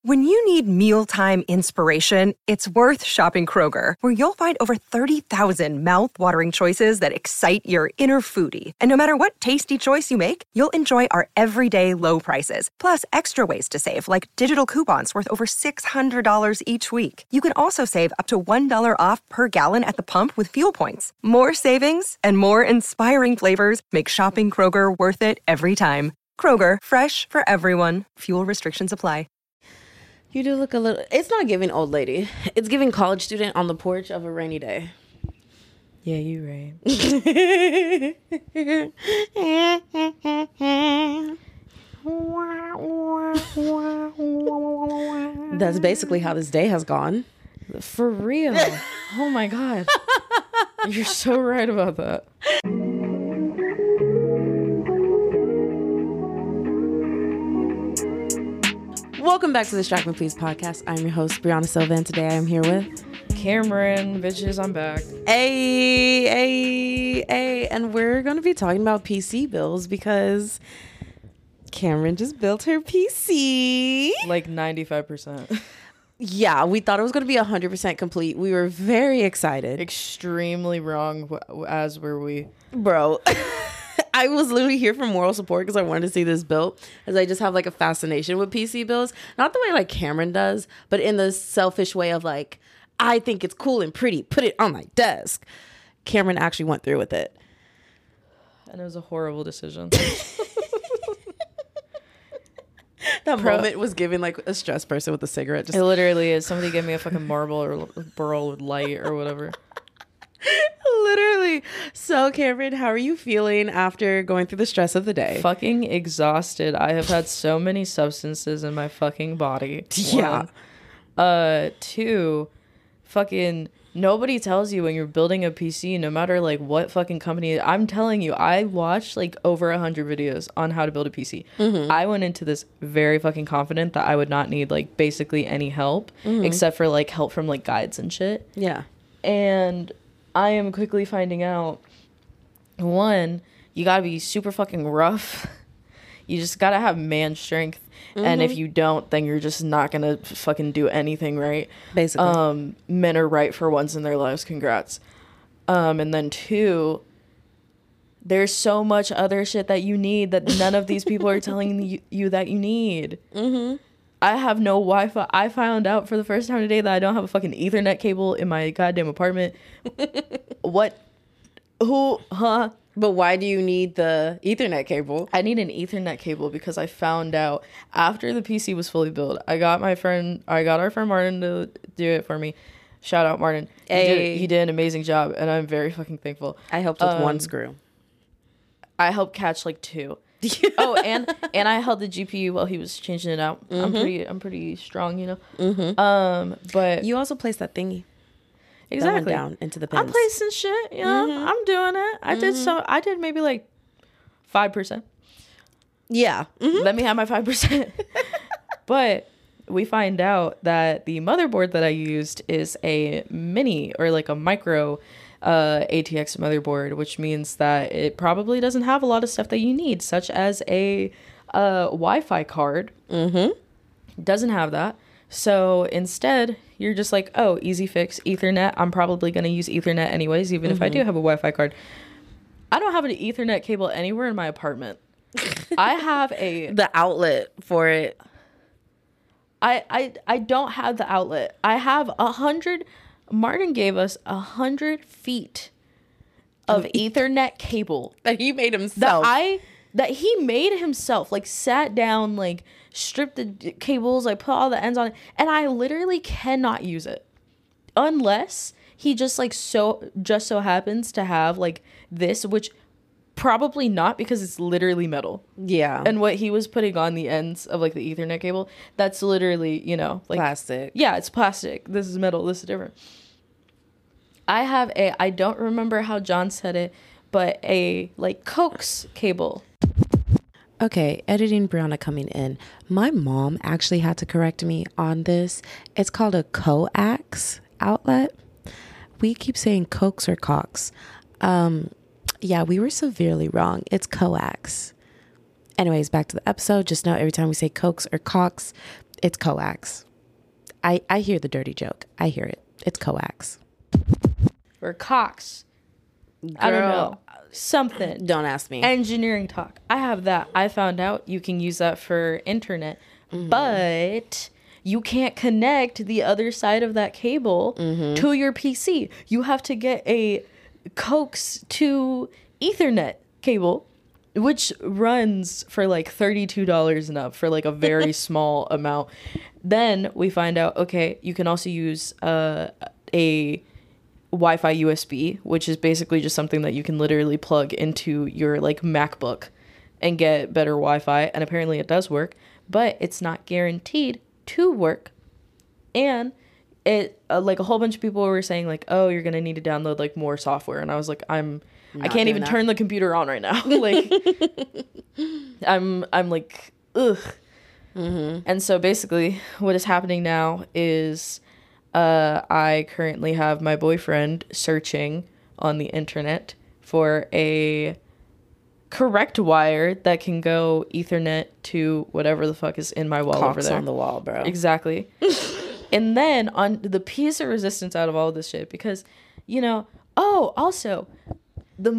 When you need mealtime inspiration, it's worth shopping Kroger, where you'll find over 30,000 mouth-watering choices that excite your inner foodie. And no matter what tasty choice you make, you'll enjoy our everyday low prices, plus extra ways to save, like digital coupons worth over $600 each week. You can also save up to $1 off per gallon at the pump with fuel points. More savings and more inspiring flavors make shopping Kroger worth it every time. Kroger, fresh for everyone. Fuel restrictions apply. You do look a little... It's not giving old lady. It's giving college student on the porch of a rainy day. Yeah, you right. That's basically how this day has gone. For real. Oh my God. You're so right about that. Welcome back to the Strike Me Please podcast. I'm your host, Brianna Silva, and today I am here with... Cameron, bitches, I'm back. Hey. And we're going to be talking about PC bills because Cameron just built her PC. Like 95%. Yeah, we thought it was going to be 100% complete. We were very excited. Extremely wrong, as were we. Bro, I was literally here for moral support because I wanted to see this built, as I just have like a fascination with PC builds. Not the way like Cameron does, but in the selfish way of like, I think it's cool and pretty, put it on my desk. Cameron actually went through with it. And it was a horrible decision. That moment was given like a stressed person with a cigarette. Just it literally is. Somebody give me a fucking marble or burl with light or whatever. Literally. So Cameron, how are you feeling after going through the stress of the day? Fucking exhausted. I have had so many substances in my fucking body. Yeah. Two, fucking nobody tells you when you're building a PC, no matter like what fucking company. I'm telling you, I watched like over 100 videos on how to build a PC. I went into this very fucking confident that I would not need like basically any help except for like help from like guides and shit. Yeah. And I am quickly finding out, one, you gotta be super fucking rough. You just gotta have man strength. And if you don't, then you're just not gonna fucking do anything right. Basically. Men are right for once in their lives. Congrats. And then two, there's so much other shit that you need that none of these people are telling you that you need. I have no Wi-Fi. I found out for the first time today that I don't have a fucking Ethernet cable in my goddamn apartment. What? Who? Huh? But why do you need the Ethernet cable? I need an Ethernet cable because I found out after the PC was fully built. I got our friend Martin to do it for me. Shout out Martin. Hey. He did an amazing job, and I'm very fucking thankful. I helped with one screw. I helped catch like two. Oh, and I held the GPU while he was changing it out. I'm pretty strong, you know. But you also placed that thingy. Exactly. That went down into the pins. I'm placing shit, you know. I'm doing it. I did maybe like 5%. Yeah. Let me have my 5%. But we find out that the motherboard that I used is a mini or like a micro ATX motherboard, which means that it probably doesn't have a lot of stuff that you need, such as a Wi-Fi card. Doesn't have that. So instead, you're just like, oh, easy fix, Ethernet. I'm probably going to use Ethernet anyways, even if I do have a Wi-Fi card. I don't have an Ethernet cable anywhere in my apartment. I have the outlet for it. I don't have the outlet. I have 100. Martin gave us 100 feet of Ethernet cable that he made himself. That he made himself, like sat down, like stripped the cables, like put all the ends on it, and I literally cannot use it unless he just so happens to have like this, which probably not, because it's literally metal. Yeah. And what he was putting on the ends of like the Ethernet cable, that's literally, you know, like plastic. Yeah, it's plastic. This is metal. This is different. I have I don't remember how John said it, but a like coax cable. Okay, editing Brianna coming in. My mom actually had to correct me on this. It's called a coax outlet. We keep saying coax or cox. Yeah, we were severely wrong. It's coax. Anyways, back to the episode. Just know every time we say coax or cox, It's coax. I hear the dirty joke. I hear it. It's coax. Or Cox. I don't know. Something. Don't ask me. Engineering talk. I have that. I found out you can use that for internet, but you can't connect the other side of that cable to your PC. You have to get a coax to Ethernet cable, which runs for like $32 and up for like a very small amount. Then we find out, okay, you can also use a Wi-Fi USB, which is basically just something that you can literally plug into your like MacBook and get better Wi-Fi. And apparently it does work, but it's not guaranteed to work. And it like a whole bunch of people were saying like, oh, you're gonna need to download like more software. And I was like, I can't even turn the computer on right now. Like I'm like, ugh. And so basically what is happening now is I currently have my boyfriend searching on the internet for a correct wire that can go Ethernet to whatever the fuck is in my wall over there. On the wall, bro. Exactly. And then on the piece of resistance out of all this shit, because, you know, also the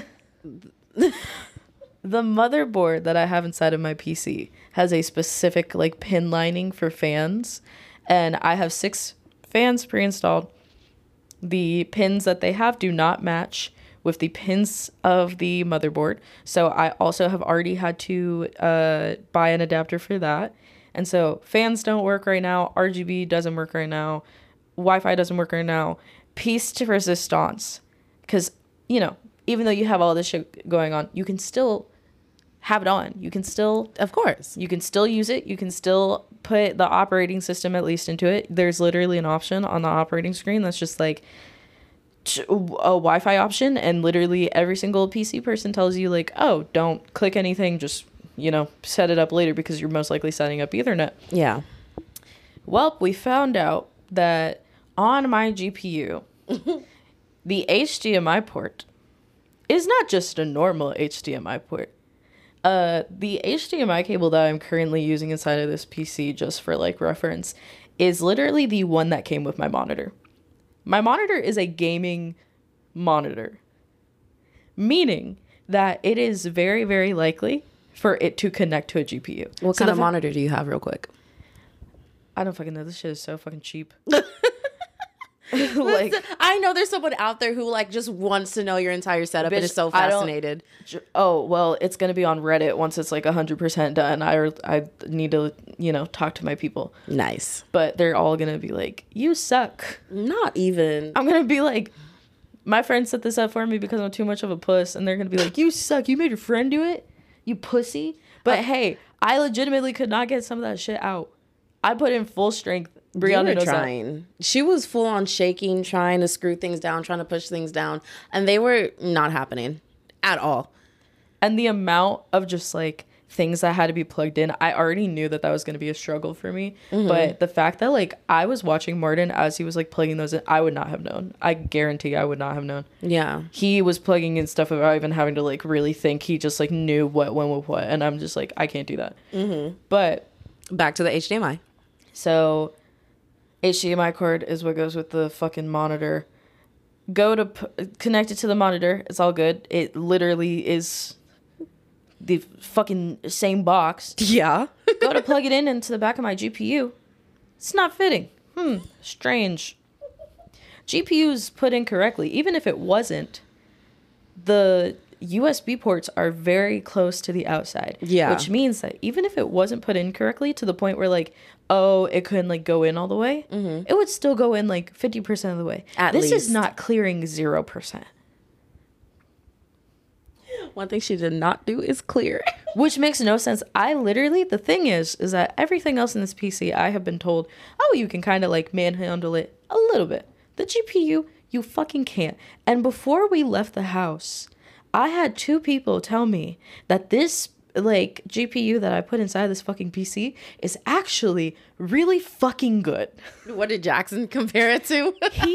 motherboard that I have inside of my PC has a specific like pin lining for fans, and I have 6 fans pre-installed. The pins that they have do not match with the pins of the motherboard, so I also have already had to buy an adapter for that. And so fans don't work right now, RGB doesn't work right now, Wi-Fi doesn't work right now. Piece to resistance, because, you know, even though you have all this shit going on, you can still have it on. You can still, of course, you can still use it. You can still put the operating system at least into it. There's literally an option on the operating screen that's just like a Wi-Fi option, and literally every single PC person tells you like, oh, don't click anything, just, you know, set it up later because you're most likely setting up Ethernet. Yeah. Well, we found out that on my GPU, the HDMI port is not just a normal HDMI port. The HDMI cable that I'm currently using inside of this PC, just for like reference, is literally the one that came with my monitor. My monitor is a gaming monitor, meaning that it is very, very likely for it to connect to a GPU. What kind of monitor do you have, real quick? I don't fucking know. This shit is so fucking cheap. Like, I know there's someone out there who like just wants to know your entire setup and is so fascinated. Oh, well, it's going to be on Reddit once it's like 100% done. I need to, you know, talk to my people. Nice. But they're all going to be like, you suck. Not even. I'm going to be like, my friend set this up for me because I'm too much of a puss. And they're going to be like, you suck. You made your friend do it? You pussy. But hey, I legitimately could not get some of that shit out. I put in full strength. Brianna knows trying. She was full on shaking, trying to screw things down, trying to push things down, and they were not happening at all. And the amount of just like things that had to be plugged in, I already knew that was going to be a struggle for me. But the fact that like I was watching Martin as he was like plugging those in, I would not have known. I guarantee I would not have known. Yeah. He was plugging in stuff without even having to like really think. He just like knew what went with what. And I'm just like, I can't do that. But back to the HDMI. So HDMI cord is what goes with the fucking monitor. Go to connect it to the monitor. It's all good. It literally is the fucking same box. Yeah. Go to plug it into the back of my GPU. It's not fitting. Strange. GPU's put in correctly. Even if it wasn't, the USB ports are very close to the outside. Yeah. Which means that even if it wasn't put in correctly to the point where like, oh, it couldn't like go in all the way, it would still go in like 50% of the way. This is not clearing 0%. One thing she did not do is clear. Which makes no sense. I literally, the thing is that everything else in this PC, I have been told, oh, you can kind of like manhandle it a little bit. The GPU, you fucking can't. And before we left the house, I had 2 people tell me that this like GPU that I put inside this fucking PC is actually really fucking good. What did Jackson compare it to?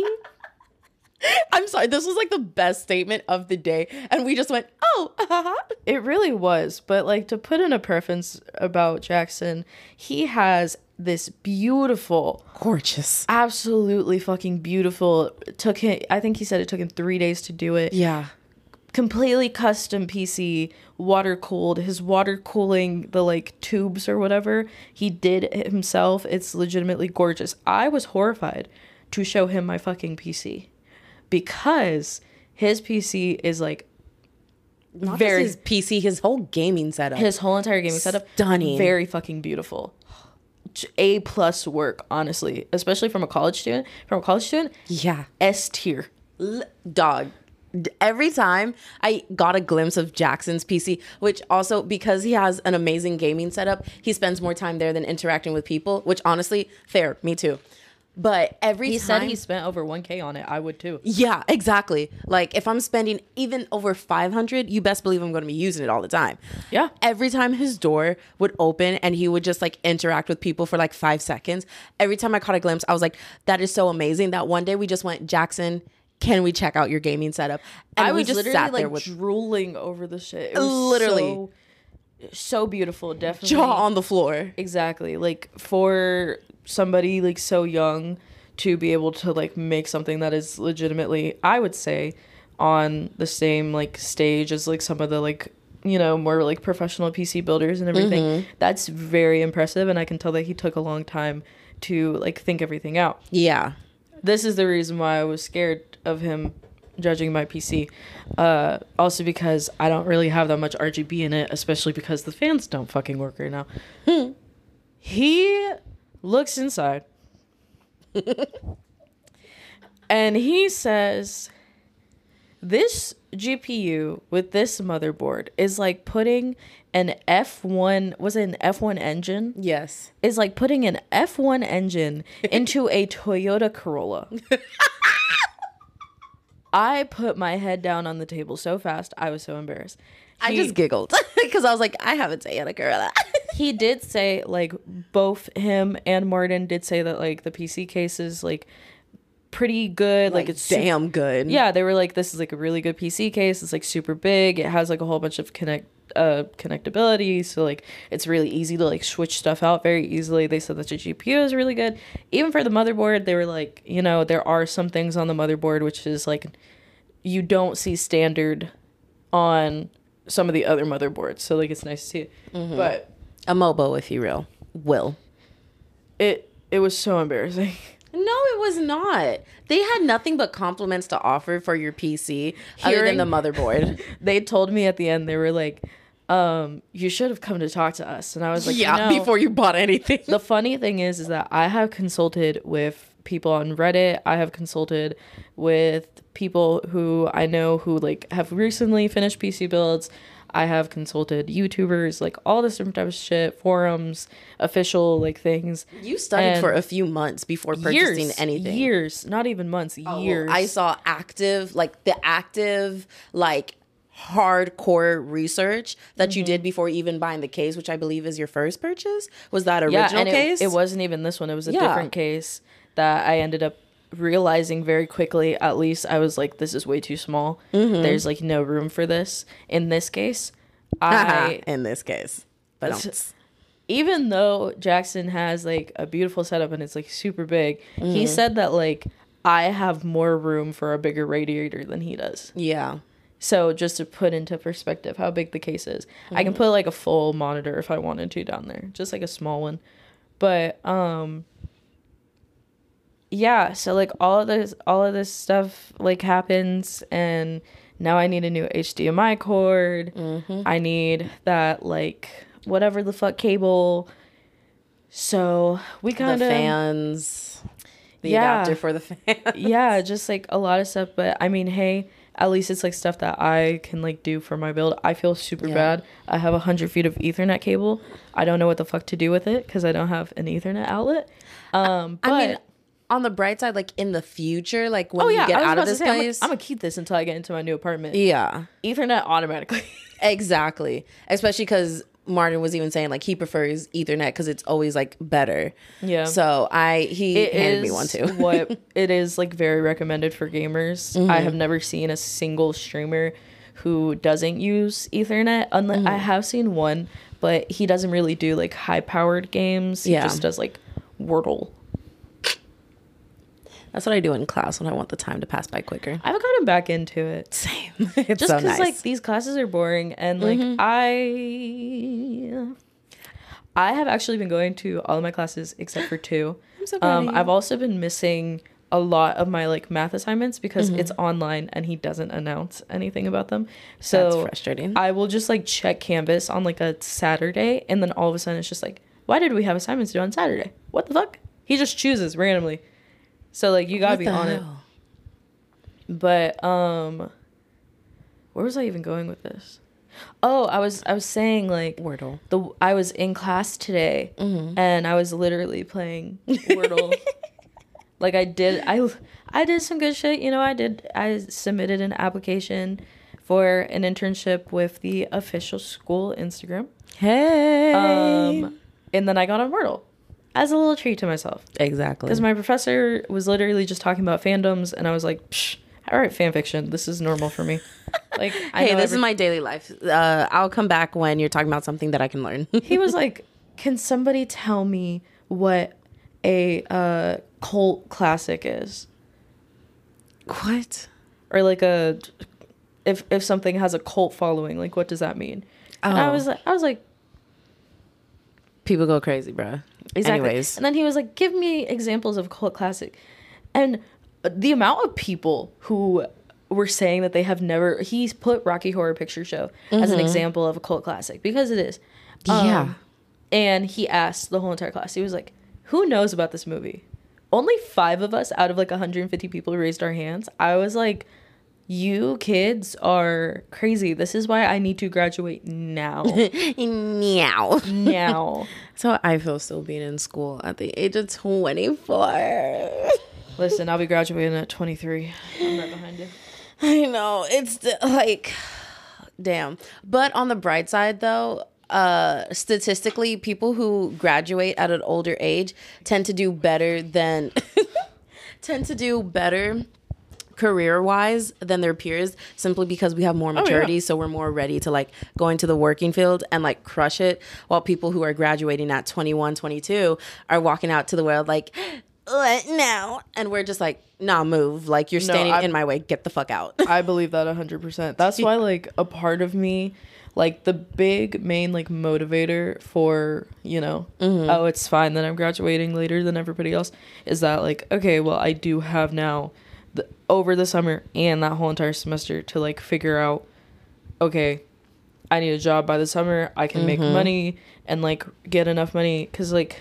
I'm sorry, this was like the best statement of the day, and we just went, oh. It really was. But like, to put in a preference about Jackson, he has this beautiful, Gorgeous. absolutely fucking beautiful. I think he said it took him 3 days to do it. Yeah. Completely custom PC, water cooled. His water cooling, the like tubes or whatever, he did it himself. It's legitimately gorgeous. I was horrified to show him my fucking PC because his PC is like Not very just his PC, his whole gaming setup. his whole entire gaming setup Stunning. very fucking beautiful. A+ work, honestly, especially from a college student. Yeah. S tier. Dog. Every time I got a glimpse of Jackson's PC, which also because he has an amazing gaming setup, he spends more time there than interacting with people, which honestly, fair, me too. But every He time said he spent over 1K on it. I would too. yeah, exactly. Like if I'm spending even over 500, you best believe I'm going to be using it all the time. Yeah. Every time his door would open and he would just like interact with people for like 5 seconds. Every time I caught a glimpse, I was like, that is so amazing that one day we just went, Jackson, can we check out your gaming setup? And I we was just literally sat there like with drooling over the shit. It was Literally. so beautiful. Definitely. jaw on the floor. Exactly. Like for somebody like so young to be able to like make something that is legitimately, I would say, on the same like stage as like some of the like, you know, more like professional PC builders and everything. That's very impressive, and I can tell that he took a long time to like think everything out. Yeah. This is the reason why I was scared of him judging my PC. Also because I don't really have that much RGB in it, especially because the fans don't fucking work right now. He looks inside and he says, this GPU with this motherboard is like putting an F1, was it an F1 engine? Yes. Is like putting an F1 engine into a Toyota Corolla. I put my head down on the table so fast, I was so embarrassed. I just giggled because I was like, I haven't taken a Corolla. He did say, like, both him and Martin did say that, like, the PC case is, like, pretty good. Like it's damn good. Yeah, they were like, this is, like, a really good PC case. It's, like, super big. It has, like, a whole bunch of connectability. So, like, it's really easy to, like, switch stuff out very easily. They said that the GPU is really good. Even for the motherboard, they were like, you know, there are some things on the motherboard which is, like, you don't see standard on some of the other motherboards. So, like, it's nice to see it. Mm-hmm. But a MOBO, if you will. It was so embarrassing. No, it was not. They had nothing but compliments to offer for your PC other than the motherboard. They told me at the end, they were like, you should have come to talk to us. And I was like, yeah, before you bought anything. The funny thing is that I have consulted with people on Reddit. I have consulted with people who I know who like have recently finished PC builds. I have consulted YouTubers, like all this different types of shit, forums, official like things. You studied for a few months before purchasing anything. Years, not even months, years. I saw active, like hardcore research that you did before even buying the case, which I believe is your first purchase. Was that original case? It wasn't even this one. It was a different case that I ended up realizing very quickly. At least I was like, this is way too small. There's like no room for this in this case. But even though Jackson has like a beautiful setup and it's like super big, he said that like I have more room for a bigger radiator than he does. Yeah. So just to put into perspective how big the case is, I can put like a full monitor if I wanted to down there, just like a small one. But yeah, so like all of this stuff like happens, and now I need a new HDMI cord. I need that like whatever the fuck cable. So we kind of the fans, the adapter for the fans. Yeah, just like a lot of stuff. But I mean, hey, at least it's like stuff that I can like do for my build. I feel super bad. I have 100 feet of Ethernet cable. I don't know what the fuck to do with it because I don't have an Ethernet outlet. But I mean, on the bright side, like in the future, like when you get out of this place, I'm gonna keep this until I get into my new apartment. Yeah, Ethernet automatically. Exactly. Especially because Martin was even saying like he prefers Ethernet because it's always like better. Yeah. So he handed me one too. What it is like very recommended for gamers. I have never seen a single streamer who doesn't use Ethernet. I have seen one, but he doesn't really do like high powered games. He just does like Wordle. That's what I do in class when I want the time to pass by quicker. I've gotten back into it. Same. It's Just so because nice. like these classes are boring, and like I have actually been going to all of my classes except for 2. I'm so proud of you. I've also been missing a lot of my like math assignments because it's online and he doesn't announce anything about them. So That's frustrating. I will just like check Canvas on like a Saturday, and then all of a sudden it's just like, why did we have assignments due on Saturday? What the fuck? He just chooses randomly. So like you gotta What be the on it. hell? But where was I even going with this? Oh, I was saying like Wordle. I was in class today and I was literally playing Wordle. Like I did some good shit, you know. I submitted an application for an internship with the official school Instagram. Hey. And then I got on Wordle as a little treat to myself. Exactly. Because my professor was literally just talking about fandoms, and I was like, psh, I write fan fiction. This is normal for me. Like, Hey, this is my daily life. I'll come back when you're talking about something that I can learn. He was like, can somebody tell me what a cult classic is? What? Or like if something has a cult following, like what does that mean? And I was like, People go crazy, bro. exactly. Anyways. And then he was like, give me examples of cult classic. And the amount of people who were saying that they have never, he's put Rocky Horror Picture Show as an example of a cult classic, because it is. Yeah. And he asked the whole entire class, he was like, who knows about this movie? Only 5 of us out of like 150 people raised our hands. I was like, you kids are crazy. This is why I need to graduate now. Meow. Now. So I feel still being in school at the age of 24. Listen, I'll be graduating at 23. I'm right behind you. I know. It's like, damn. But on the bright side, though, statistically, people who graduate at an older age tend to do better career-wise than their peers, simply because we have more maturity. So we're more ready to like go into the working field and like crush it, while people who are graduating at 21, 22 are walking out to the world like, what now? And we're just like, nah, move. Like, you're standing in my way. Get the fuck out. I believe that 100%. That's why, like, a part of me, like, the big main, like, motivator for, you know, oh, it's fine that I'm graduating later than everybody else, is that, like, okay, well, I do have now, over the summer and that whole entire semester to, like, figure out, okay, I need a job by the summer. I can make money and, like, get enough money. Because, like,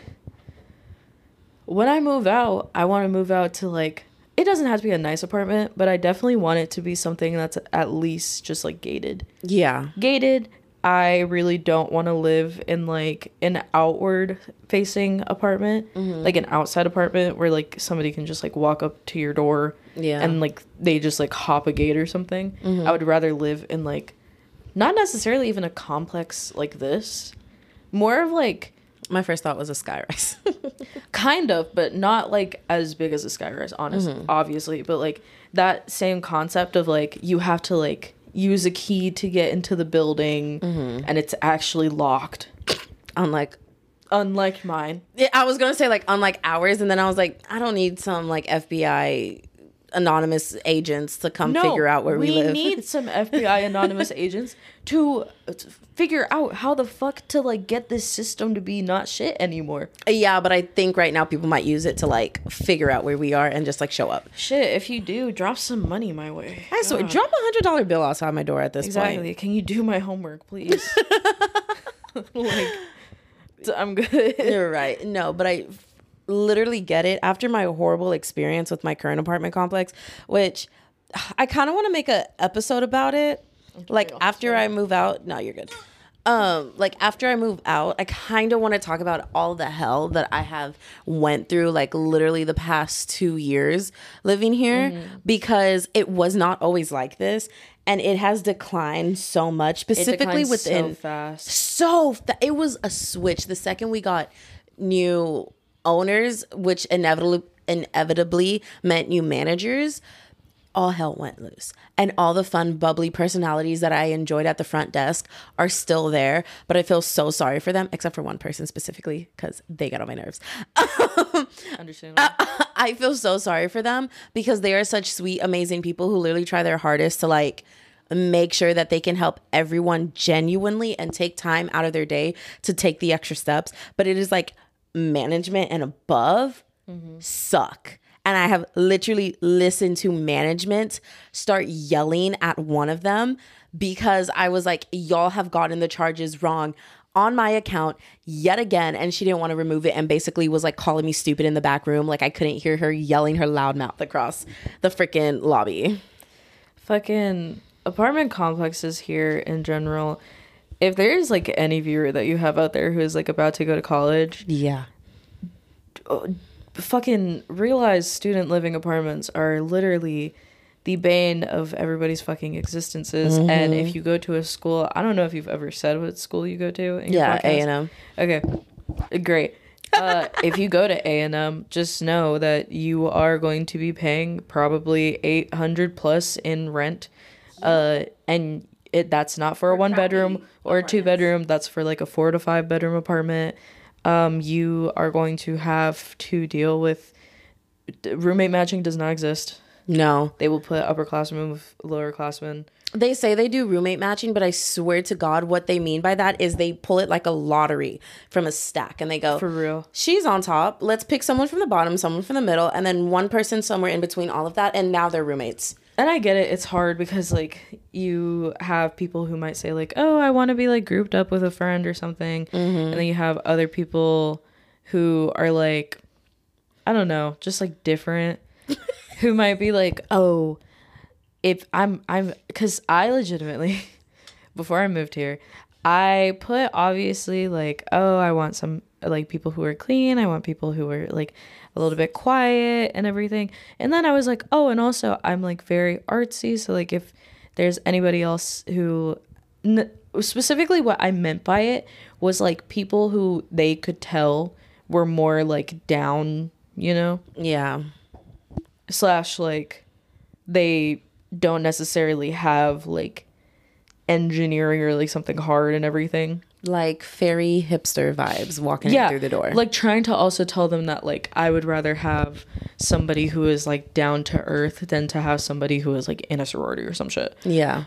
when I move out, I want to move out to, like, it doesn't have to be a nice apartment, but I definitely want it to be something that's at least just, like, gated. Yeah. Gated. I really don't want to live in, like, an outward-facing apartment. Like, an outside apartment where, like, somebody can just, like, walk up to your door. Yeah. And, like, they just, like, hop a gate or something. I would rather live in, like, not necessarily even a complex like this. More of, like... My first thought was a skyrise. Kind of, but not like as big as a skyrise, honestly, obviously. But like that same concept of like you have to like use a key to get into the building and it's actually locked. Unlike mine. Yeah, I was going to say like unlike ours. And then I was like, I don't need some like FBI anonymous agents to come figure out where we live. We need some FBI anonymous agents to figure out how the fuck to like get this system to be not shit anymore. Yeah, but I think right now people might use it to like figure out where we are and just like show up. Shit, if you do, drop some money my way. I swear, drop $100 bill outside my door at this point. Exactly. Can you do my homework, please? Like, I'm good. You're right. No, but I literally get it. After my horrible experience with my current apartment complex, which I kind of want to make an episode about it. Like after I move out. No, you're good. Like after I move out, I kind of want to talk about all the hell that I have went through, like literally the past 2 years living here, because it was not always like this. And it has declined so much, specifically within so fast. It was a switch. The second we got new owners, which inevitably meant new managers, all hell went loose. And all the fun, bubbly personalities that I enjoyed at the front desk are still there. But I feel so sorry for them, except for one person specifically, because they got on my nerves. Understandable. I feel so sorry for them because they are such sweet, amazing people who literally try their hardest to like make sure that they can help everyone genuinely and take time out of their day to take the extra steps. But it is like management and above suck. And I have literally listened to management start yelling at one of them because I was like, y'all have gotten the charges wrong on my account yet again. And she didn't want to remove it and basically was like calling me stupid in the back room. Like I couldn't hear her yelling her loud mouth across the freaking lobby. Fucking apartment complexes here in general. If there's like any viewer that you have out there who is like about to go to college, Yeah. fucking realize student living apartments are literally the bane of everybody's fucking existences. And if you go to a school, I don't know if you've ever said what school you go to in your podcast. A&M. Okay, great. If you go to A&M, just know that you are going to be paying probably $800 plus in rent, and that's not for a 1-bedroom or a 2-bedroom. That's for like a 4 to 5 bedroom apartment. You are going to have to deal with roommate matching. Does not exist. No. They will put upperclassmen with lowerclassmen. They say they do roommate matching, but I swear to God, what they mean by that is they pull it like a lottery from a stack and they go, For real. she's on top. Let's pick someone from the bottom, someone from the middle, and then one person somewhere in between all of that. And now they're roommates. And I get it. It's hard because like you have people who might say like, oh, I want to be like grouped up with a friend or something. And then you have other people who are like, I don't know, just like different, who might be like, oh, if I'm because I legitimately, before I moved here, I put obviously like, oh, I want some like people who are clean. I want people who are like a little bit quiet and everything. And then I was like, oh, and also I'm like very artsy. So like if there's anybody else who, specifically what I meant by it was like people who they could tell were more like down, you know? Yeah. / like they don't necessarily have like engineering or like something hard and everything. Like fairy hipster vibes walking in through the door. Like trying to also tell them that like I would rather have somebody who is like down to earth than to have somebody who is like in a sorority or some shit. Yeah.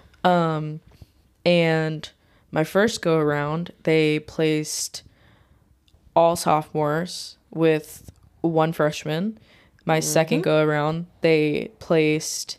And my first go around, they placed all sophomores with one freshman. My second go around, they placed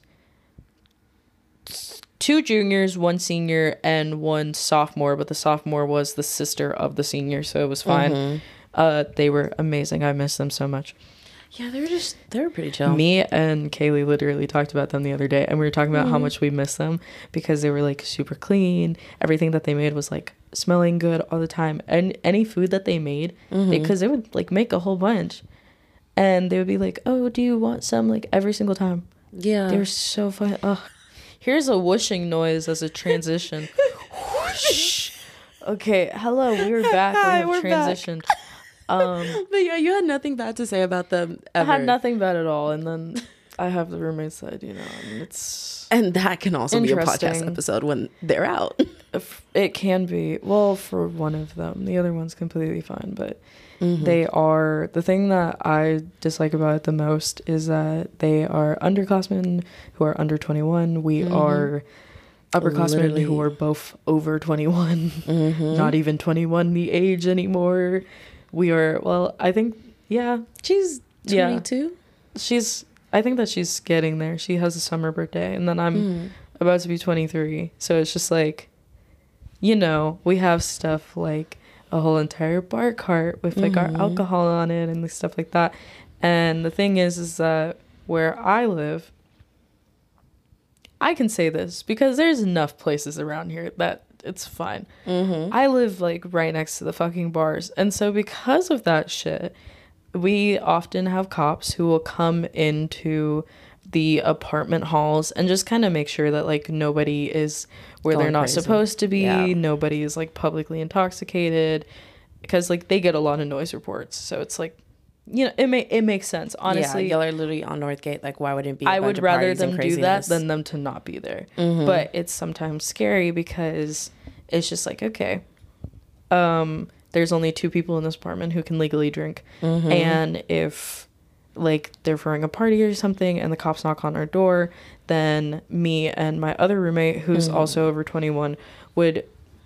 2 juniors, 1 senior, and 1 sophomore, but the sophomore was the sister of the senior, so it was fine. They were amazing. I miss them so much. Yeah, they were pretty chill. Me and Kaylee literally talked about them the other day, and we were talking about how much we miss them because they were like super clean. Everything that they made was like smelling good all the time. And any food that they made, because they would like make a whole bunch. And they would be like, oh, do you want some like every single time? Yeah. They were so fun. Ugh. Here's a whooshing noise as a transition. Whoosh. Okay, hello, we're back. Hi, We have we're transitioned. But yeah, you had nothing bad to say about them ever. I had nothing bad at all. And then I have the roommates that, you know, and it's... And that can also be a podcast Interesting. episode when they're out. It can be. Well, for one of them. The other one's completely fine, but they are... The thing that I dislike about it the most is that they are underclassmen who are under 21. We are upperclassmen Literally. who are both over 21. Not even 21 the age anymore. We are... Well, I think... Yeah. She's 22. I think that she's getting there. She has a summer birthday, and then I'm about to be 23. So it's just like, you know, we have stuff like a whole entire bar cart with like our alcohol on it and stuff like that. And the thing is that where I live, I can say this because there's enough places around here that it's fine. I live like right next to the fucking bars. And so because of that shit, we often have cops who will come into the apartment halls and just kind of make sure that like nobody is where Going they're not crazy. supposed to be. Yeah. Nobody is like publicly intoxicated because like they get a lot of noise reports. So it's like you know, it makes sense, honestly. Yeah, y'all are literally on Northgate. Like, why would it be? I would rather them do that than them to not be there. But it's sometimes scary because it's just like, okay, there's only 2 people in this apartment who can legally drink, and if like they're throwing a party or something and the cops knock on our door, then me and my other roommate, who's also over 21, would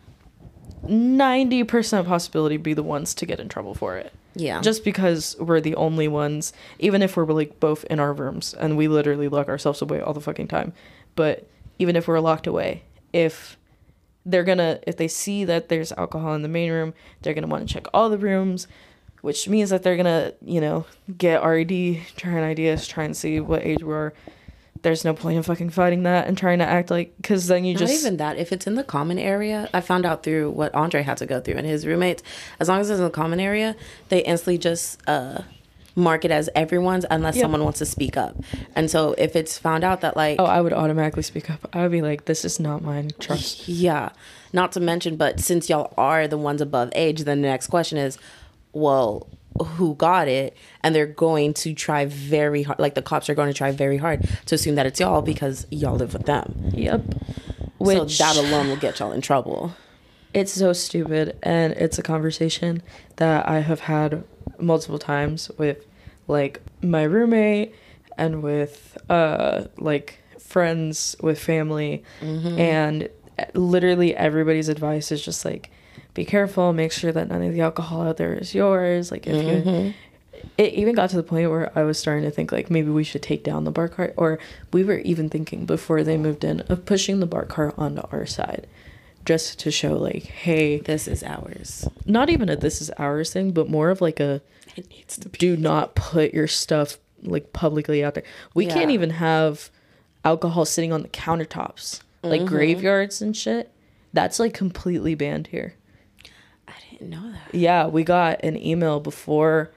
90% possibility be the ones to get in trouble for it. Yeah. Just because we're the only ones, even if we're like both in our rooms and we literally lock ourselves away all the fucking time. But even if we're locked away, if they see that there's alcohol in the main room, they're gonna want to check all the rooms, which means that they're gonna, you know, get RED, try and ID us, try and see what age we are. There's no point in fucking fighting that and trying to act like, because then you just... Not even that. If it's in the common area, I found out through what Andre had to go through and his roommates, as long as it's in the common area, they instantly just mark it as everyone's unless someone wants to speak up. And so if it's found out that like... Oh, I would automatically speak up. I would be like, this is not mine. Trust. Yeah. Not to mention, but since y'all are the ones above age, then the next question is, well, who got it? And they're going to try very hard, like the cops are going to try very hard to assume that it's y'all because y'all live with them. Yep. So that alone will get y'all in trouble. It's so stupid, and it's a conversation that I have had multiple times with like my roommate and with like friends, with family, and literally everybody's advice is just like, be careful, make sure that none of the alcohol out there is yours. Like, if you... It even got to the point where I was starting to think, like, maybe we should take down the bar cart. Or we were even thinking, before they moved in, of pushing the bar cart onto our side. Just to show, like, hey... This is ours. Not even a this is ours thing, but more of, like, a... It needs to be. Do not put your stuff, like, publicly out there. We can't even have alcohol sitting on the countertops. Like, graveyards and shit. That's, like, completely banned here. Know that. Yeah, we got an email before.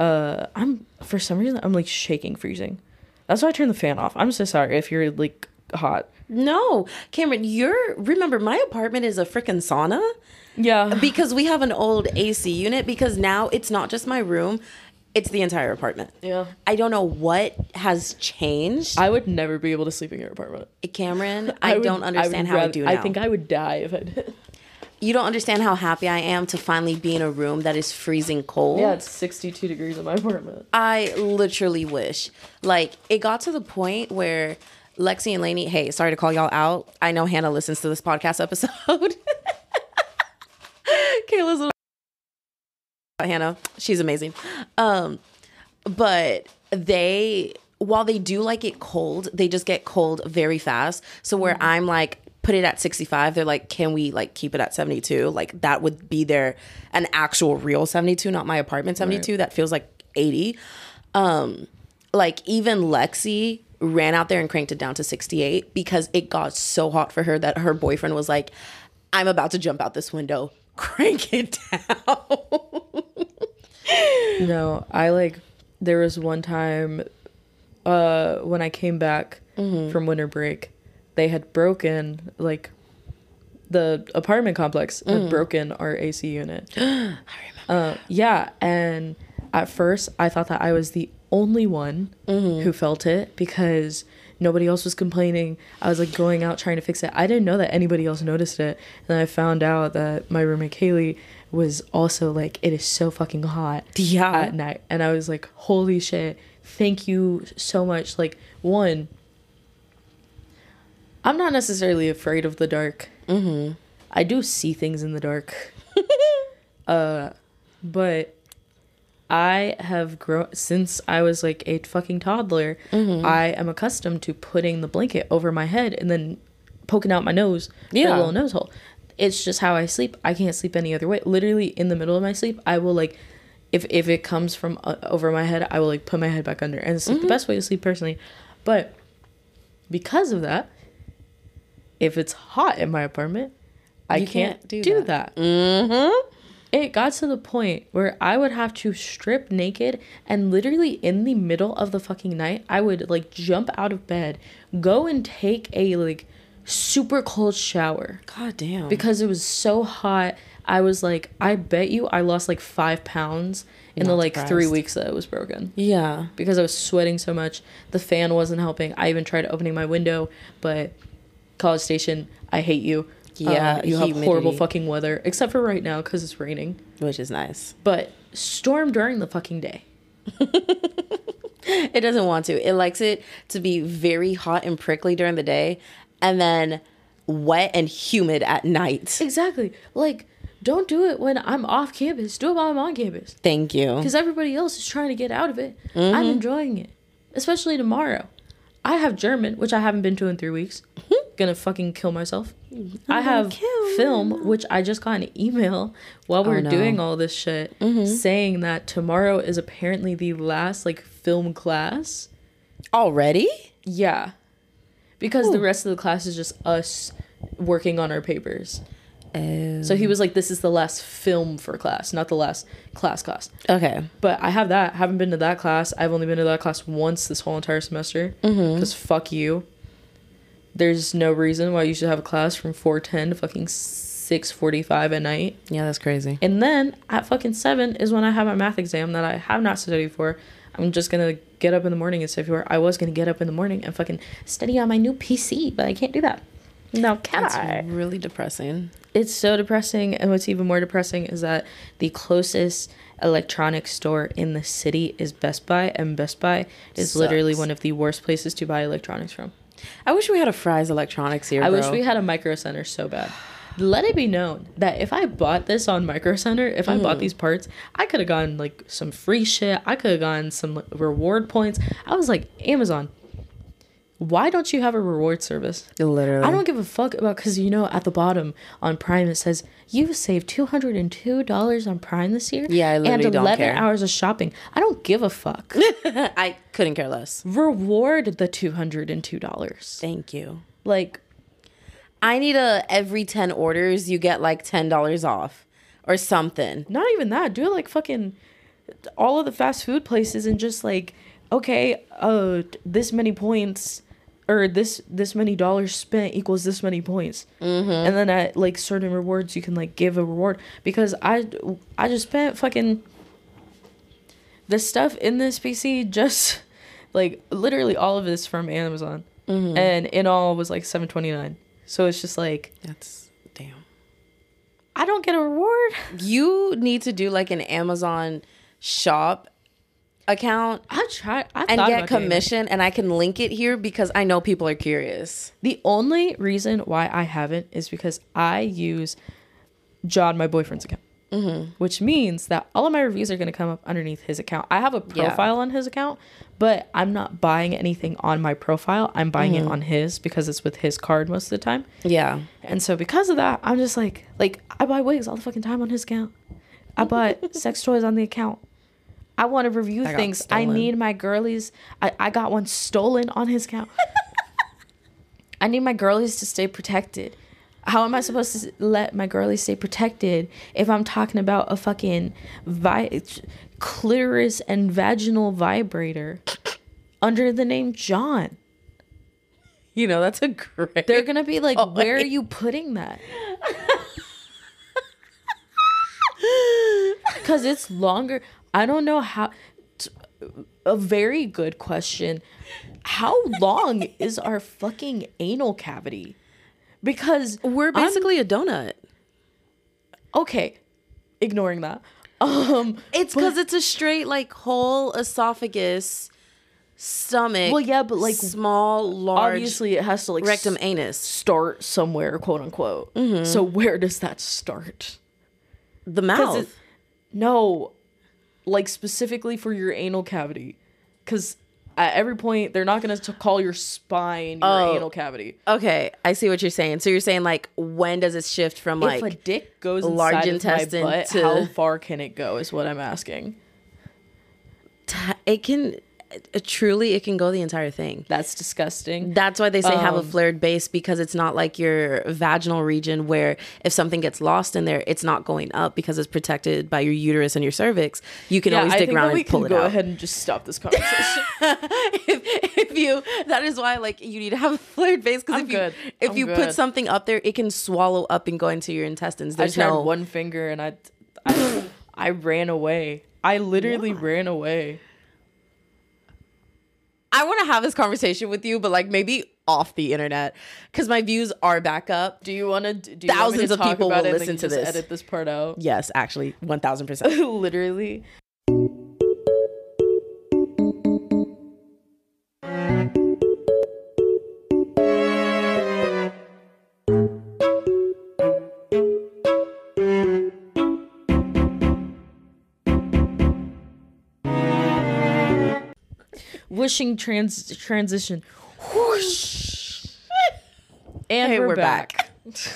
For some reason I'm like shaking, freezing. That's why I turned the fan off. I'm so sorry if you're like hot. No, Cameron, remember my apartment is a freaking sauna. Yeah, because we have an old AC unit. Because now it's not just my room, it's the entire apartment. Yeah, I don't know what has changed. I would never be able to sleep in your apartment, Cameron. I don't understand how I do now. I think I would die if I did. You don't understand how happy I am to finally be in a room that is freezing cold. Yeah, it's 62 degrees in my apartment. I literally wish. Like, it got to the point where Lexi and Lainey, hey, sorry to call y'all out. I know Hannah listens to this podcast episode. Kayla's little Hannah. She's amazing. But while they do like it cold, they just get cold very fast. So where I'm like, put it at 65, they're like, can we like keep it at 72? Like that would be an actual real 72, not my apartment 72. Right. That feels like 80. Like even Lexi ran out there and cranked it down to 68 because it got so hot for her that her boyfriend was like, I'm about to jump out this window. Crank it down. No, there was one time when I came back from winter break, they had broken, like, the apartment complex had broken our AC unit. I remember. Yeah, and at first I thought that I was the only one who felt it because nobody else was complaining. I was like going out trying to fix it. I didn't know that anybody else noticed it. And then I found out that my roommate Kaylee was also like, it is so fucking hot at night. And I was like, holy shit, thank you so much. Like, one, I'm not necessarily afraid of the dark. I do see things in the dark. But I have grown since I was like a fucking toddler. I am accustomed to putting the blanket over my head and then poking out my nose, a little nose hole. It's just how I sleep. I can't sleep any other way. Literally in the middle of my sleep, I will like, if it comes from over my head, I will like put my head back under, and it's like the best way to sleep personally. But because of that, if it's hot in my apartment, I can't do that. It got to the point where I would have to strip naked, and literally in the middle of the fucking night, I would like jump out of bed, go and take a like super cold shower. God damn. Because it was so hot. I was like, I bet you I lost like 5 pounds in the like 3 weeks that it was broken. Yeah. Because I was sweating so much. The fan wasn't helping. I even tried opening my window, but College Station, I hate you. Yeah, you have humidity. horrible fucking weather, except for right now because it's raining. Which is nice. But storm during the fucking day. It doesn't want to. It likes it to be very hot and prickly during the day and then wet and humid at night. Exactly. Like, don't do it when I'm off campus. Do it while I'm on campus. Thank you. Because everybody else is trying to get out of it. I'm enjoying it. Especially tomorrow. I have German, which I haven't been to in 3 weeks. Gonna fucking kill myself. I have film, which I just got an email while we were doing all this shit saying that tomorrow is apparently the last like film class. Already? Yeah. Because the rest of the class is just us working on our papers. So he was like, this is the last film for class, not the last class. Okay. But I have that. Haven't been to that class. I've only been to that class once this whole entire semester. Because fuck you. There's no reason why you should have a class from 4:10 to fucking 6:45 at night. Yeah, that's crazy. And then at fucking 7 is when I have my math exam that I have not studied for. I'm just going to get up in the morning and study for. I was going to get up in the morning and fucking study on my new PC, but I can't do that. Now, can I? That's really depressing. It's so depressing, and what's even more depressing is that the closest electronics store in the city is Best Buy, and Best Buy is literally one of the worst places to buy electronics from. I wish we had a Fry's Electronics here, I wish we had a Micro Center so bad. Let it be known that if I bought this on Micro Center, if I bought these parts, I could have gotten like some free shit. I could have gotten some reward points. I was like, Amazon, why don't you have a reward service? Literally. I don't give a fuck about, because you know at the bottom on Prime it says you've saved $202 on Prime this year. Yeah, I literally and 11 don't care. hours of shopping. I don't give a fuck. I couldn't care less. Reward the $202. Thank you. Like, I need every 10 orders you get like $10 off or something. not even that. Do it like fucking all of the fast food places and just like, okay, this many points or this many dollars spent equals this many points. And then at like certain rewards you can like give a reward, because I just spent fucking the stuff in this PC, just like literally all of this from Amazon, and in all was like $7.29. So it's just like, That's damn. I don't get a reward. You need to do like an Amazon shop account I thought and get about doing it. commission, and I can link it here because I know people are curious. The only reason why I haven't is because I use John, my boyfriend's account. Which means that all of my reviews are going to come up underneath his account. I have a profile on his account, but I'm not buying anything on my profile. I'm buying it on his because it's with his card most of the time. Yeah. And so because of that, I'm just like I buy wigs all the fucking time on his account. I bought sex toys on the account. I want to review things. I need my girlies. I got one stolen on his account. I need my girlies to stay protected. How am I supposed to let my girlies stay protected if I'm talking about a fucking clitoris and vaginal vibrator under the name John? You know, that's a great... They're going to be like, where are you putting that? Because it's longer. I don't know how... A very good question. How long is our fucking anal cavity? Because We're basically a donut. okay, ignoring that. It's because it's a straight, like, whole esophagus, stomach. Well, yeah, but like small, large, obviously it has to like rectum, anus. start somewhere, quote unquote. So where does that start? The mouth. No, like specifically for your anal cavity, because at every point they're not gonna call your spine your anal cavity. Okay, I see what you're saying. So you're saying, like, when does it shift from, like, If a dick goes large inside intestine of my butt, to- how far can it go? Is what I'm asking. it can truly, it can go the entire thing. That's disgusting. That's why they say have a flared base, because it's not like your vaginal region where if something gets lost in there, it's not going up because it's protected by your uterus and your cervix. You can always dig around and pull it out. Go ahead and just stop this conversation. if you, that is why like you need to have a flared base, because if you put something up there, it can swallow up and go into your intestines. I tried one finger and I ran away. I literally ran away. I want to have this conversation with you, but like maybe off the internet, because my views are back up. Do you want to? Thousands of people will listen to this. Edit this part out. Yes, actually, 1000%. Literally. Wishing transition. Whoosh. And we're back.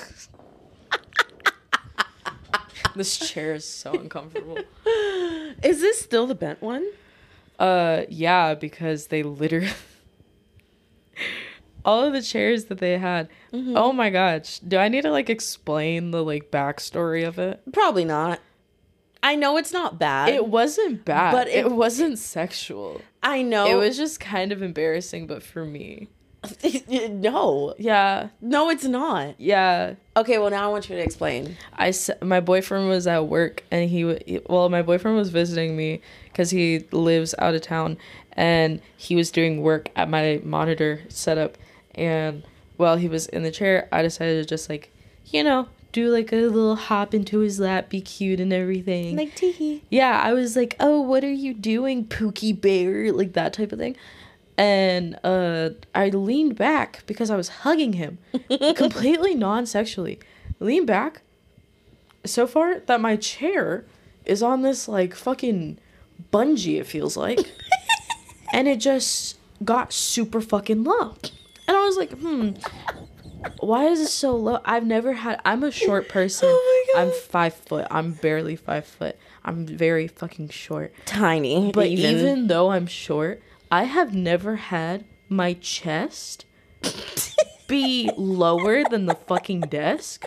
This chair is so uncomfortable. Is this still the bent one? Yeah, because they literally all of the chairs that they had. Mm-hmm. Oh my gosh. Do I need to like explain the like backstory of it? Probably not. I know it's not bad. It wasn't bad, but it wasn't sexual. I know. It was just kind of embarrassing, but for me. No. Yeah. No, it's not. Yeah. Okay, well, now I want you to explain. My boyfriend was at work, and my boyfriend was visiting me because he lives out of town, and he was doing work at my monitor setup, and while he was in the chair, I decided to just like, do like a little hop into his lap, be cute and everything. Like teehee. Yeah, I was like, oh, what are you doing, Pookie Bear? Like that type of thing. And I leaned back because I was hugging him completely non-sexually. Leaned back so far that my chair is on this like fucking bungee, it feels like. And it just got super fucking low. And I was like, why is it so low? I'm a short person. Oh my God. I'm 5 foot. I'm barely 5 foot. I'm very fucking short. Tiny. But even though I'm short, I have never had my chest be lower than the fucking desk.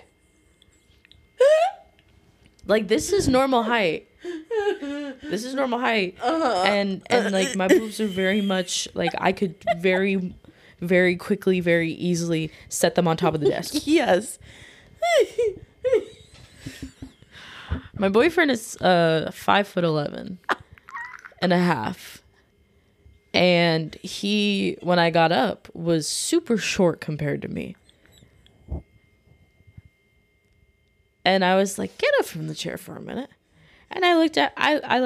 Like, this is normal height. This is normal height. And like, my boobs are very much, like, I could very, very quickly, very easily set them on top of the desk. Yes. My boyfriend is 5'11" and a half. And he, when I got up, was super short compared to me. And I was like, get up from the chair for a minute. And I looked at, I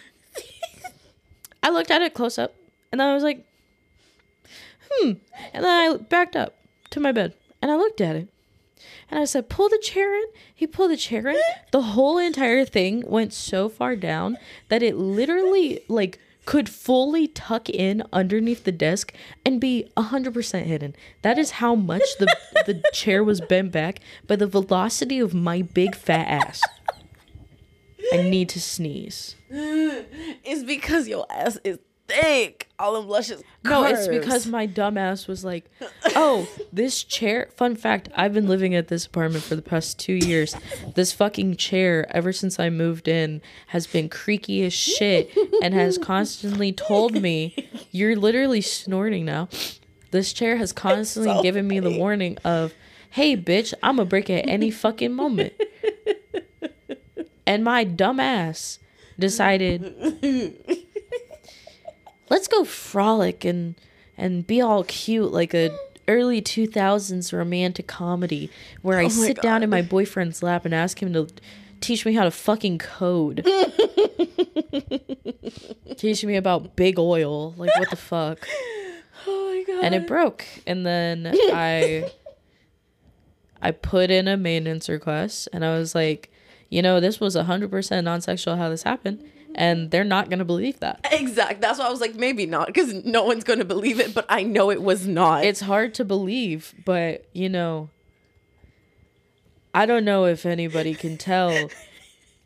looked at it close up. And I was like, And then I backed up to my bed. And I looked at it. And I said, pull the chair in. He pulled the chair in. The whole entire thing went so far down that it literally, like, could fully tuck in underneath the desk and be 100% hidden. That is how much the chair was bent back by the velocity of my big fat ass. I need to sneeze. It's because your ass is thick. All them luscious curves. No, it's because my dumb ass was like, oh, this chair. Fun fact, I've been living at this apartment for the past 2 years. This fucking chair, ever since I moved in, has been creaky as shit and has constantly told me, you're literally snorting now. This chair has constantly given me the warning of, hey, bitch, I'm gonna break it at any fucking moment. And my dumb ass decided, let's go frolic and be all cute like a early 2000s romantic comedy where I sit down in my boyfriend's lap and ask him to teach me how to fucking code. Teach me about big oil. Like, what the fuck? Oh my God. And it broke. And then I put in a maintenance request and I was like, this was 100% non-sexual how this happened. And they're not going to believe that. Exactly. That's why I was like, maybe not, because no one's going to believe it, but I know it was not. It's hard to believe, but, I don't know if anybody can tell.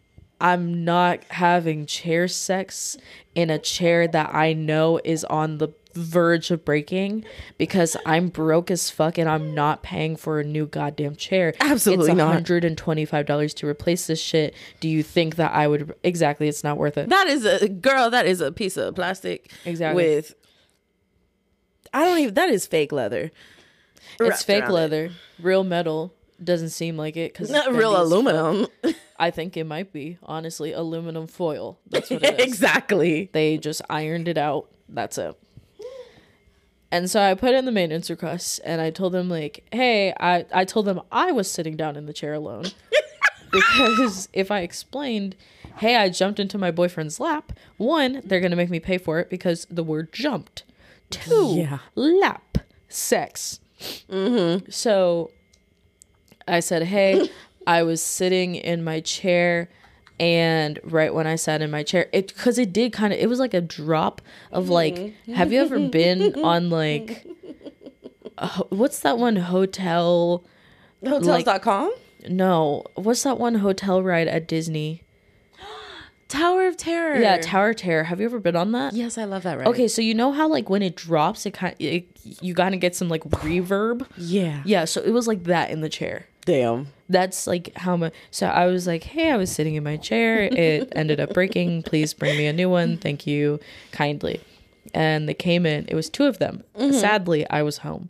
I'm not having chair sex in a chair that I know is on the verge of breaking because I'm broke as fuck and I'm not paying for a new goddamn chair. Absolutely it's not. $125 to replace this shit. Do you think that I would? Exactly, it's not worth it. That is a piece of plastic. Exactly. With, I don't even, that is fake leather. It's wrapped fake around leather. Real metal doesn't seem like it because Not real aluminum. I think it might be, honestly, aluminum foil. That's what it is. Exactly. They just ironed it out. That's it. And so I put in the maintenance request and I told them, like, hey, I told them I was sitting down in the chair alone. Because if I explained, hey, I jumped into my boyfriend's lap, one, they're going to make me pay for it because the word jumped. Two, Yeah. lap, sex. So I said, hey, I was sitting in my chair, and right when I sat in my chair, because it did kind of, it was like a drop of like, have you ever been on like, what's that one hotel? Hotels.com? No, what's that one hotel ride at Disney? Tower of Terror. Yeah, Tower of Terror. Have you ever been on that? Yes, I love that ride. Okay, so you know how like when it drops, you kind of get some like reverb. Yeah. Yeah, so it was like that in the chair. Damn. That's like how much. So I was like, hey, I was sitting in my chair. It ended up breaking. Please bring me a new one. Thank you kindly. And they came in. It was two of them. Sadly, I was home.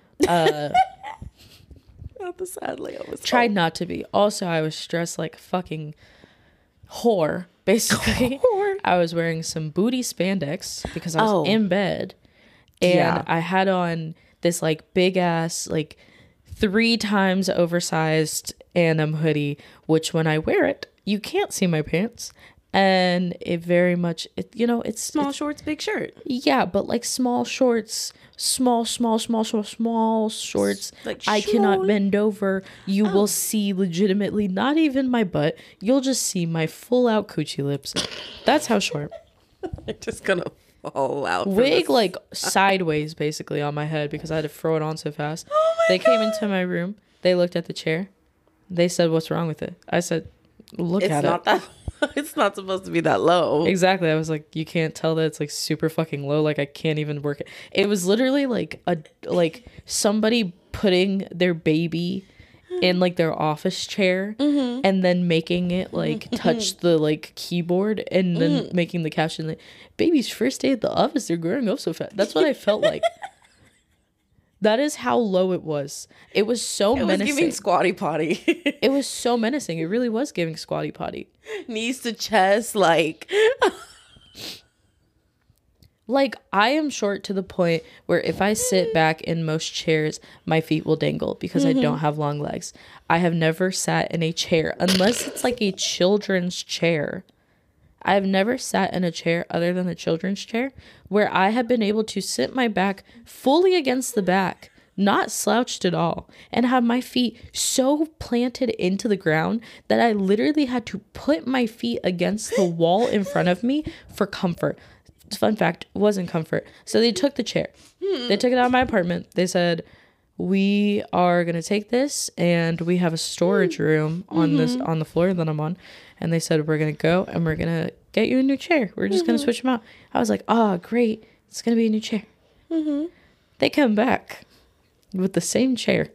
Sadly, I was Tried not to be. Also, I was stressed like a fucking whore, basically. I was wearing some booty spandex because I was in bed. And Yeah. I had on this like big ass, like 3 times oversized Annam hoodie, which when I wear it, you can't see my pants. And it very much, it's small shorts, big shirt. yeah, but like small shorts, small shorts. Like I cannot short. bend over. You will see legitimately not even my butt. You'll just see my full out coochie lips. That's how short. They're just gonna fall out. from Wig the- like sideways basically on my head because I had to throw it on so fast. Oh my They came into my room. They looked at the chair. They said, "What's wrong with it?" I said, "Look It's at not it." that. It's not supposed to be that low. Exactly. I was like, you can't tell that it's like super fucking low. Like I can't even work it. It was literally like somebody putting their baby in like their office chair and then making it like touch the like keyboard and then making the caption like, "Baby's first day at the office. They're growing up so fast." That's what I felt like. That is how low it was. It was so It was menacing. giving squatty potty. It was so menacing. It really was giving squatty potty. Knees to chest, like Like, I am short to the point where if I sit back in most chairs, my feet will dangle because I don't have long legs. I have never sat in a chair, unless it's like a children's chair. I have never sat in a chair other than a children's chair where I have been able to sit my back fully against the back, not slouched at all, and have my feet so planted into the ground that I literally had to put my feet against the wall in front of me for comfort. Fun fact, wasn't comfort. So they took the chair. They took it out of my apartment. They said, "We are going to take this and we have a storage room on the floor that I'm on." And they said, "We're going to go and we're going to get you a new chair. We're just going to switch them out." I was like, "Oh, great. It's going to be a new chair." They come back with the same chair.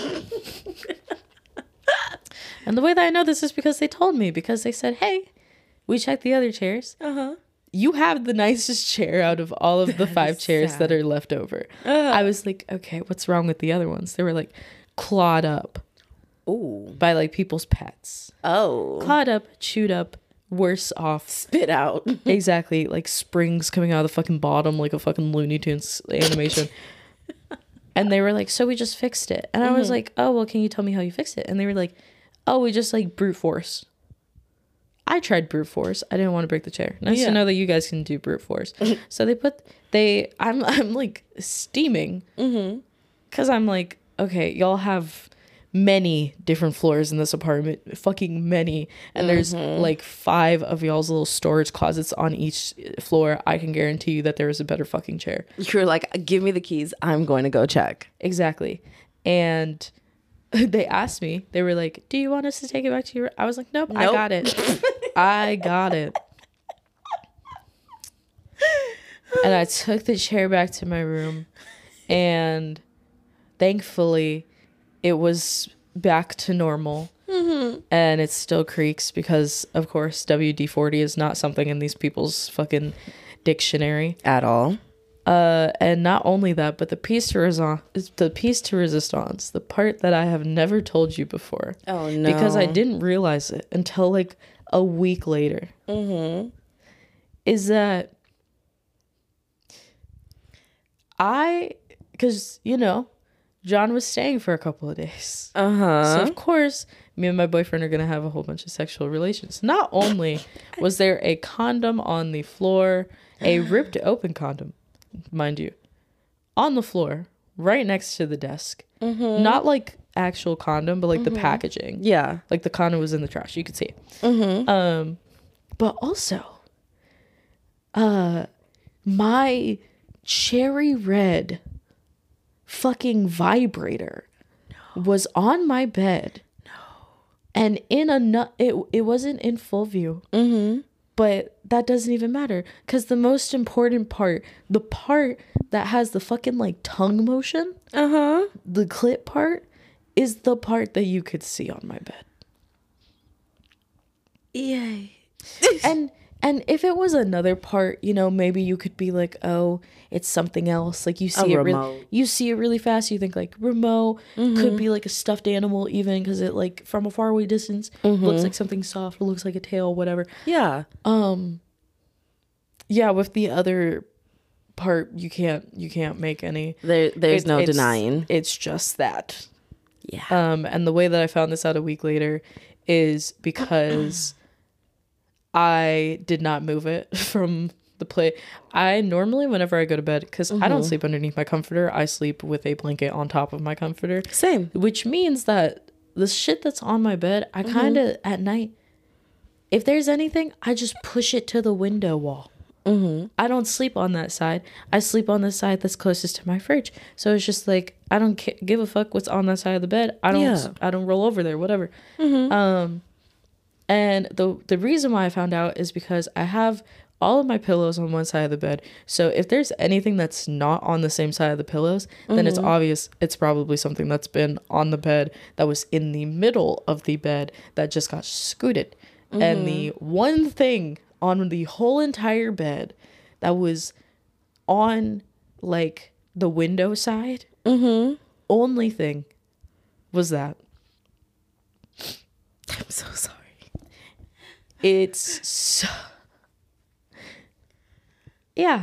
And the way that I know this is because they told me, because they said, "Hey, we checked the other chairs. You have the nicest chair out of all of the 5 chairs that are left over." I was like, "Okay, what's wrong with the other ones?" They were like clawed up ooh, by like people's pets. oh, Clawed up, chewed up, worse off. spit out. Exactly, like springs coming out of the fucking bottom like a fucking Looney Tunes animation. And they were like, "So we just fixed it." And I was like, "Oh, well, can you tell me how you fixed it?" And they were like, "Oh, we just like brute force." I tried brute force. I didn't want to break the chair. Nice to know that you guys can do brute force. So I'm like steaming because I'm like, okay, y'all have many different floors in this apartment, fucking many, and there's like 5 of y'all's little storage closets on each floor. I can guarantee you that there is a better fucking chair. You're like, "Give me the keys. I'm going to go check." Exactly. And they asked me, they were like, "Do you want us to take it back to your?" I was like, nope. I got it. I got it. And I took the chair back to my room, and thankfully it was back to normal. And it still creaks because, of course, WD-40 is not something in these people's fucking dictionary At all. And not only that, but the piece de resistance, the part that I have never told you before. Oh, no. Because I didn't realize it until like a week later. Is that because, you know, John was staying for a couple of days. So, of course, me and my boyfriend are going to have a whole bunch of sexual relations. Not only was there a condom on the floor, a ripped open condom, mind you, on the floor, right next to the desk. Not like actual condom, but like the packaging. Yeah. Like the condom was in the trash. You could see it. But also, my cherry red fucking vibrator was on my bed. And it wasn't in full view. But that doesn't even matter, because the most important part, the part that has the fucking like tongue motion, the clit part, is the part that you could see on my bed. Yay. And if it was another part, you know, maybe you could be like, oh, it's something else. Like you see you see it really fast. You think like remote, could be like a stuffed animal, even because it like from a faraway distance looks like something soft. It looks like a tail, whatever. Yeah. Yeah. With the other part, you can't make any. There's no denying. It's just that. Yeah. And the way that I found this out a week later is because I did not move it from the plate. I normally, whenever I go to bed, because I don't sleep underneath my comforter, I sleep with a blanket on top of my comforter. Same. Which means that the shit that's on my bed, I kind of, at night, if there's anything, I just push it to the window wall. I don't sleep on that side. I sleep on the side that's closest to my fridge. So it's just like, I don't give a fuck what's on that side of the bed. I don't roll over there, whatever. And the reason why I found out is because I have all of my pillows on one side of the bed. So if there's anything that's not on the same side of the pillows, then it's obvious it's probably something that's been on the bed that was in the middle of the bed that just got scooted. And the one thing on the whole entire bed that was on like the window side, only thing was that. I'm so sorry. It's so... Yeah.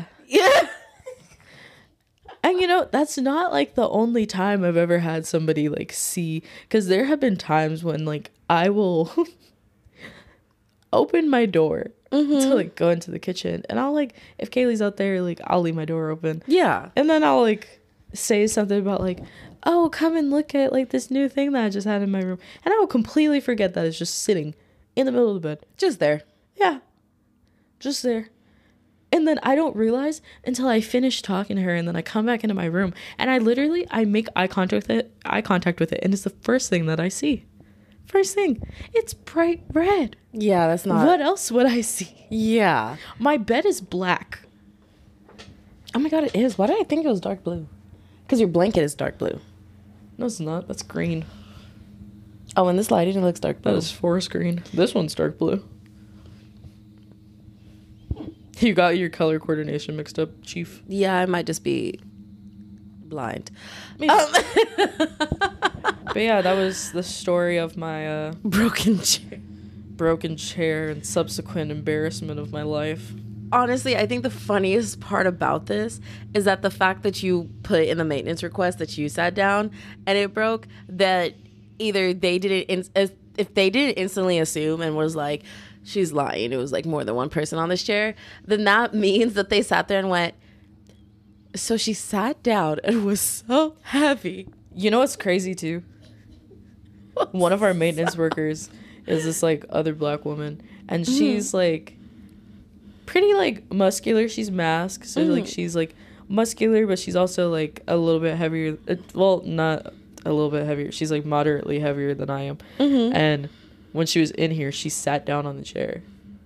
And you know, that's not like the only time I've ever had somebody like see, because there have been times when like I will open my door to like go into the kitchen, and I'll like, if Kaylee's out there, like I'll leave my door open. Yeah. And then I'll like say something about like, oh, come and look at like this new thing that I just had in my room. And I will completely forget that it's just sitting in the middle of the bed. Just there. Yeah. Just there. And then I don't realize until I finish talking to her, and then I come back into my room, and I make eye contact with it, and it's the first thing that I see. First thing. It's bright red. Yeah, that's not... What else would I see? Yeah. My bed is black. Oh my god, it is. Why did I think it was dark blue? Because your blanket is dark blue. No, it's not. That's green. Oh, in this lighting, it looks dark blue. That is forest green. This one's dark blue. You got your color coordination mixed up, Chief. Yeah, I might just be blind. But yeah, that was the story of my broken chair and subsequent embarrassment of my life. Honestly, I think the funniest part about this is that the fact that you put in the maintenance request that you sat down and it broke, that either they didn't, if they didn't instantly assume and was like, she's lying, it was like more than one person on this chair, then that means that they sat there and went, so she sat down and was so heavy. You know what's crazy too? One of our maintenance workers is this like other black woman, and she's like pretty like muscular. She's masked, so like she's like muscular, but she's also like a little bit heavier. Well, not a little bit heavier. She's like moderately heavier than I am. And when she was in here, she sat down on the chair.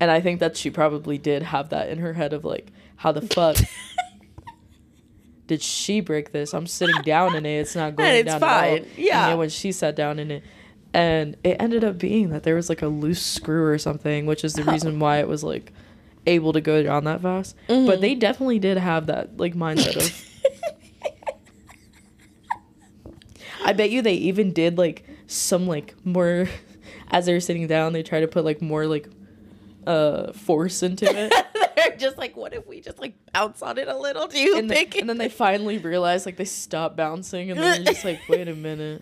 And I think that she probably did have that in her head of like, how the fuck did she break this? I'm sitting down in it. It's not going And it's down fine. at all. Yeah. And then when she sat down in it, and it ended up being that there was like a loose screw or something, which is the reason why it was like able to go down that fast. But they definitely did have that like mindset of. I bet you they even did like some like more, as they were sitting down, they tried to put like more like force into it. They're just like, what if we just like bounce on it a little? Do you think? And then they finally realized like they stopped bouncing, and then they're just like, wait a minute.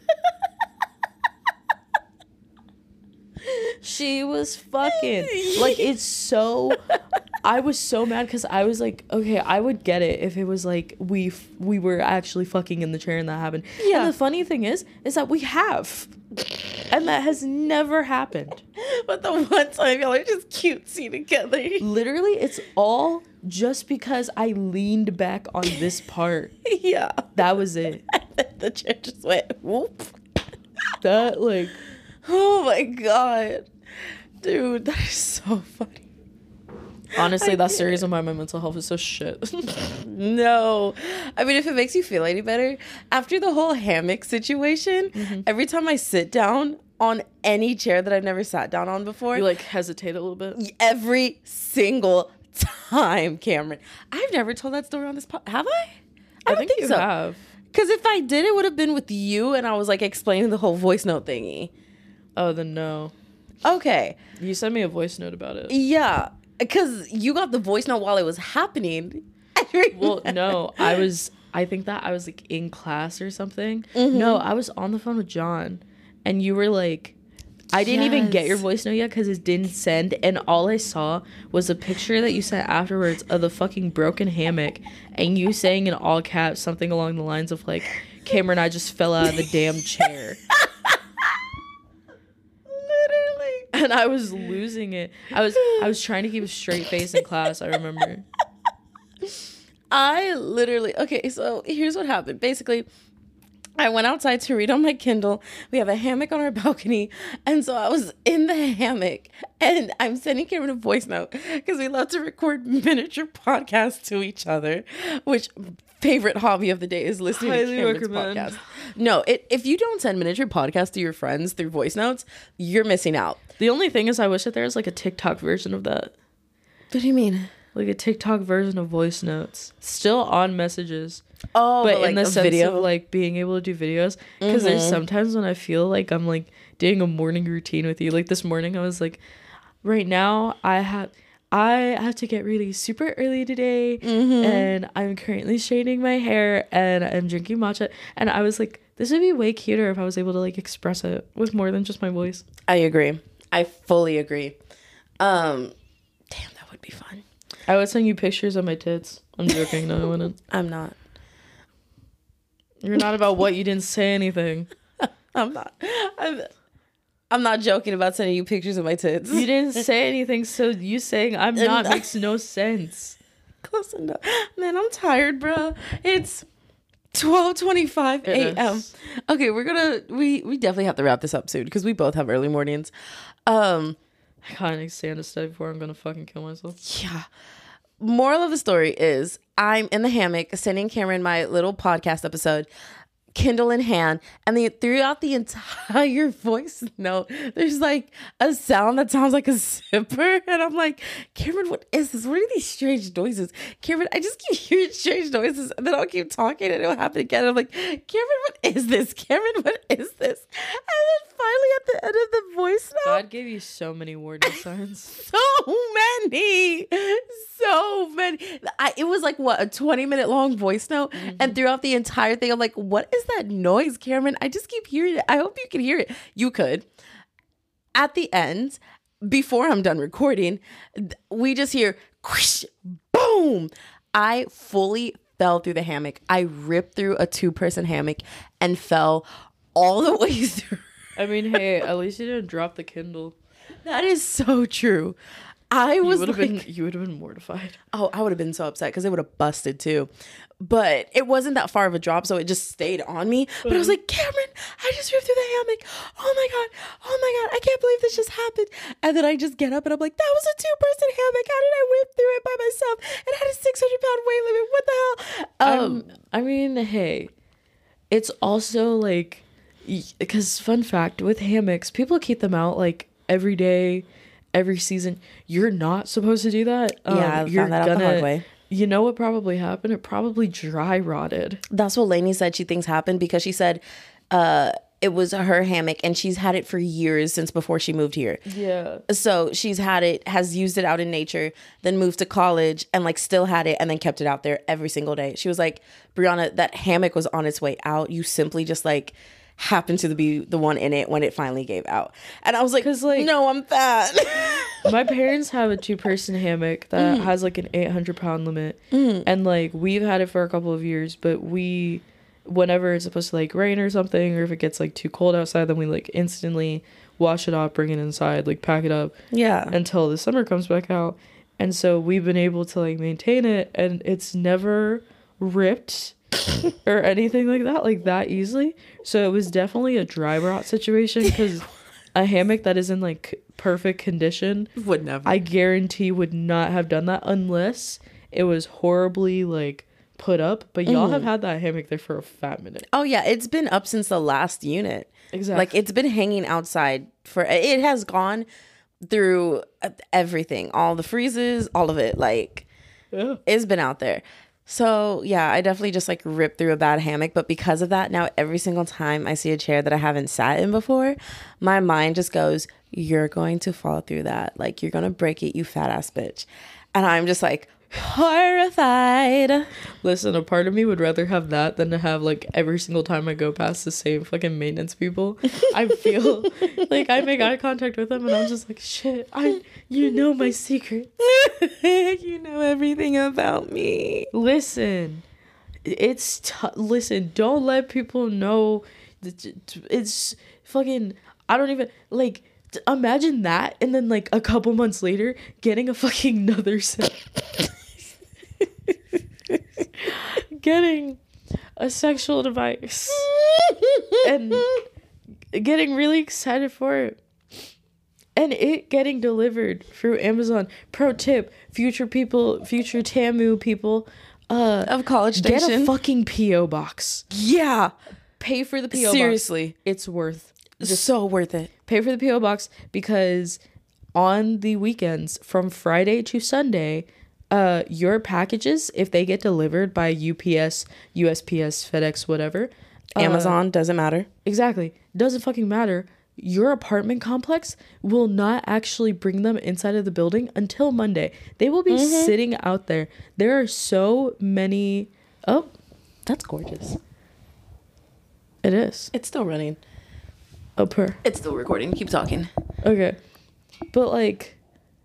She was fucking like, it's so. I was so mad because I was like, okay, I would get it if it was like we were actually fucking in the chair and that happened. Yeah. And the funny thing is that we have, and that has never happened. But the one time y'all are just cutesy together. Literally, it's all just because I leaned back on this part. Yeah. That was it. The chair just went whoop. That like, Oh my god. Dude, that is so funny. honestly, that series on my mental health is so shit. No. I mean, if it makes you feel any better, after the whole hammock situation, every time I sit down on any chair that I've never sat down on before, You like hesitate a little bit. every single time, Cameron. I've never told that story on this have I? I don't think you so. have. Because if I did, it would have been with you, and I was like explaining the whole voice note thingy. Oh, then no. Okay. You sent me a voice note about it. Yeah. Because you got the voice note while it was happening. Well, no, I think that I was like in class or something. No, I was on the phone with John, and you were like, I didn't even get your voice note yet because it didn't send, and all I saw was a picture that you sent afterwards of the fucking broken hammock, and you saying in all caps something along the lines of like, Cameron, I just fell out of the damn chair. Literally. And I was losing it. I was trying to keep a straight face in class, I remember. Okay, so here's what happened. Basically, I went outside to read on my Kindle. We have a hammock on our balcony. And so I was in the hammock, and I'm sending Cameron a voice note because we love to record miniature podcasts to each other, which favorite hobby of the day is listening Highly to Cameron's recommend. podcast. No, if you don't send miniature podcasts to your friends through voice notes, you're missing out. The only thing is I wish that there was like a TikTok version of that. What do you mean? Like a TikTok version of voice notes. Still on messages. Oh, But like in the a sense video? of like being able to do videos. Because there's sometimes when I feel like I'm like doing a morning routine with you. Like this morning I was like, right now I have to get ready super early today, and I'm currently straightening my hair, and I'm drinking matcha, and I was like, this would be way cuter if I was able to like express it with more than just my voice. I agree. I fully agree. Damn, that would be fun. I would send you pictures of my tits. I'm joking. No, I wouldn't. I'm not. You're not about what? You didn't say anything. I'm not. I'm not joking about sending you pictures of my tits. You didn't say anything, so you saying I'm not makes no sense. Close enough. Man, I'm tired, bro. It's 12:25 a.m. Okay, we definitely have to wrap this up soon because we both have early mornings. I can't stand to study before I'm gonna fucking kill myself. Yeah. Moral of the story is I'm in the hammock sending Cameron my little podcast episode, Kindle in hand, and throughout the entire voice note, there's like a sound that sounds like a zipper, and I'm like, Cameron, what is this? What are these strange noises? Cameron, I just keep hearing strange noises, and then I'll keep talking, and it'll happen again. I'm like, Cameron, what is this? Cameron, what is this? And then finally at the end of the voice note, God gave you so many warning signs. so many. It was like what, a 20-minute long voice note, and throughout the entire thing I'm like, what is that noise, Cameron? I just keep hearing it. I hope you can hear it. You could. At the end, before I'm done recording, we just hear quish, boom. I fully fell through the hammock. I ripped through a 2-person hammock and fell all the way through. I mean, hey, at least you didn't drop the Kindle. That is so true. I was you would have been mortified. oh, I would have been so upset because it would have busted too. But it wasn't that far of a drop, so it just stayed on me. But I was like, Cameron, I just ripped through the hammock. Oh my God, I can't believe this just happened. And then I just get up and I'm like, that was a 2-person hammock. How did I whip through it by myself? And had a 600-pound weight limit. What the hell? I mean, hey, it's also like, because fun fact with hammocks, people keep them out like every day, every season. You're not supposed to do that. Yeah, I found that out the hard way. You know what probably happened? It probably dry rotted. That's what Lainey said she thinks happened, because she said it was her hammock and she's had it for years, since before she moved here. Yeah. So she's had it, has used it out in nature, then moved to college and like still had it and then kept it out there every single day. She was like, Brianna, that hammock was on its way out. You simply just like happened to be the one in it when it finally gave out. And I was like, no, I'm fat. My parents have a 2-person hammock that has like an 800-pound limit. And like we've had it for a couple of years, but whenever it's supposed to like rain or something, or if it gets like too cold outside, then we like instantly wash it off, bring it inside, like pack it up. Yeah. Until the summer comes back out. And so we've been able to like maintain it, and it's never ripped or anything like that easily. So it was definitely a dry rot situation, because a hammock that is in like perfect condition would never, I guarantee, would not have done that unless it was horribly like put up. But y'all have had that hammock there for a fat minute. Oh yeah, it's been up since the last unit. Exactly. Like it's been hanging outside it has gone through everything, all the freezes, all of it. Like it's been out there. So yeah, I definitely just like ripped through a bad hammock. But because of that, now every single time I see a chair that I haven't sat in before, my mind just goes, you're going to fall through that. Like you're going to break it, you fat ass bitch. And I'm just like horrified. Listen, a part of me would rather have that than to have like every single time I go past the same fucking maintenance people, I feel like I make eye contact with them and I'm just like, shit, you know my secret. You know everything about me. Listen, listen, don't let people know it's fucking, I don't even like, imagine that, and then like a couple months later getting a fucking another set. Getting a sexual device and getting really excited for it, and it getting delivered through Amazon. Pro tip, future Tamu people, of College Station, get a fucking PO box. Yeah, pay for the PO box. Seriously, it's worth just so worth it. Pay for the PO box, because on the weekends from Friday to Sunday, your packages, if they get delivered by UPS, USPS, FedEx, whatever, Amazon, doesn't matter. Exactly. Doesn't fucking matter. Your apartment complex will not actually bring them inside of the building until Monday. They will be sitting out there. There are so many. Oh, that's gorgeous. It is. It's still running. Oh, it's still recording. Keep talking. Okay. But like,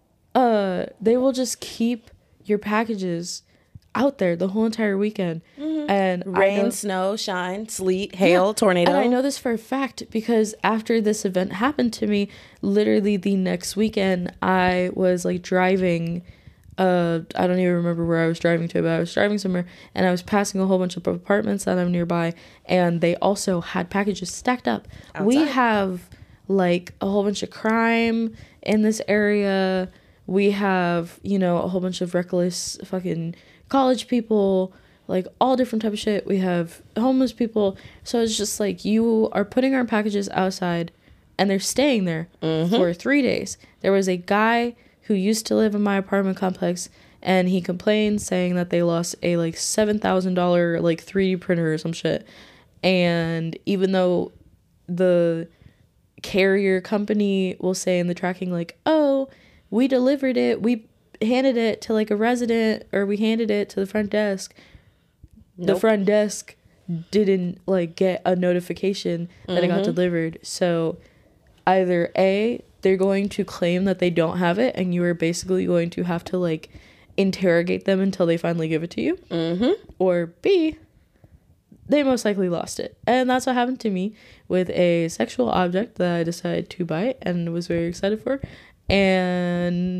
they will just keep your packages out there the whole entire weekend. And rain, snow, shine, sleet, hail, tornado. And I know this for a fact because after this event happened to me, literally the next weekend, I was like driving. I don't even remember where I was driving to, but I was driving somewhere and I was passing a whole bunch of apartments that I'm nearby, and they also had packages stacked up. Outside. We have like a whole bunch of crime in this area. We have, you know, a whole bunch of reckless fucking college people, like all different type of shit. We have homeless people. So it's just like, you are putting our packages outside and they're staying there for 3 days. There was a guy who used to live in my apartment complex, and he complained saying that they lost a like $7,000 like 3D printer or some shit. And even though the carrier company will say in the tracking like, oh, we delivered it, we handed it to like a resident, or we handed it to the front desk. Nope. The front desk didn't like get a notification that it got delivered. So either A, they're going to claim that they don't have it, and you are basically going to have to like interrogate them until they finally give it to you. Or B, they most likely lost it. And that's what happened to me with a sexual object that I decided to buy and was very excited for. And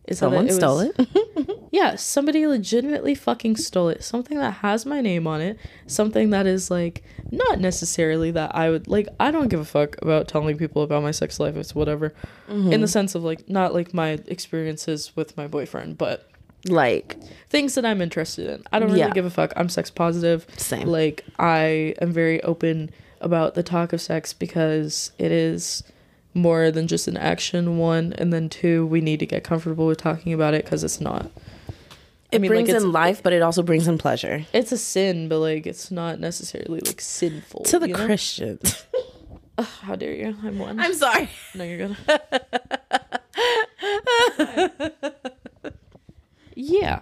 Someone stole it. Yeah, somebody legitimately fucking stole it. Something that has my name on it. Something that is like not necessarily that I would like. I don't give a fuck about telling people about my sex life. It's whatever. In the sense of like not like my experiences with my boyfriend, but like things that I'm interested in. I don't really give a fuck. I'm sex positive. Same. Like I am very open about the talk of sex because it is more than just an action, one, and then two, we need to get comfortable with talking about it because it's not. It brings in life, but it also brings in pleasure. It's a sin, but like it's not necessarily like sinful. To the Christians. How dare you? I'm one. I'm sorry. No, you're good. Yeah.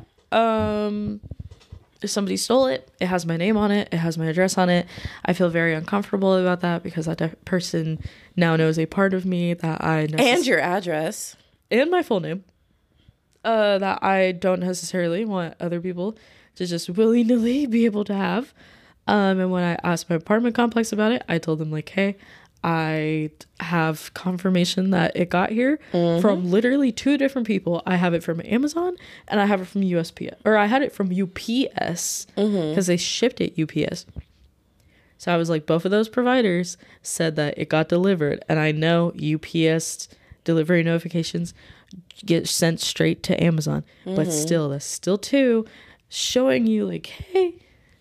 If somebody stole it, it has my name on it, it has my address on it. I feel very uncomfortable about that because that person now knows a part of me that I and your address and my full name that I don't necessarily want other people to just willy-nilly be able to have. And when I asked my apartment complex about it, I told them like, hey, I have confirmation that it got here from literally 2 different people. I have it from Amazon and I have it from USPS. Or I had it from UPS because they shipped it UPS. So I was like, both of those providers said that it got delivered. And I know UPS delivery notifications get sent straight to Amazon. But still, that's still 2 showing you like, hey.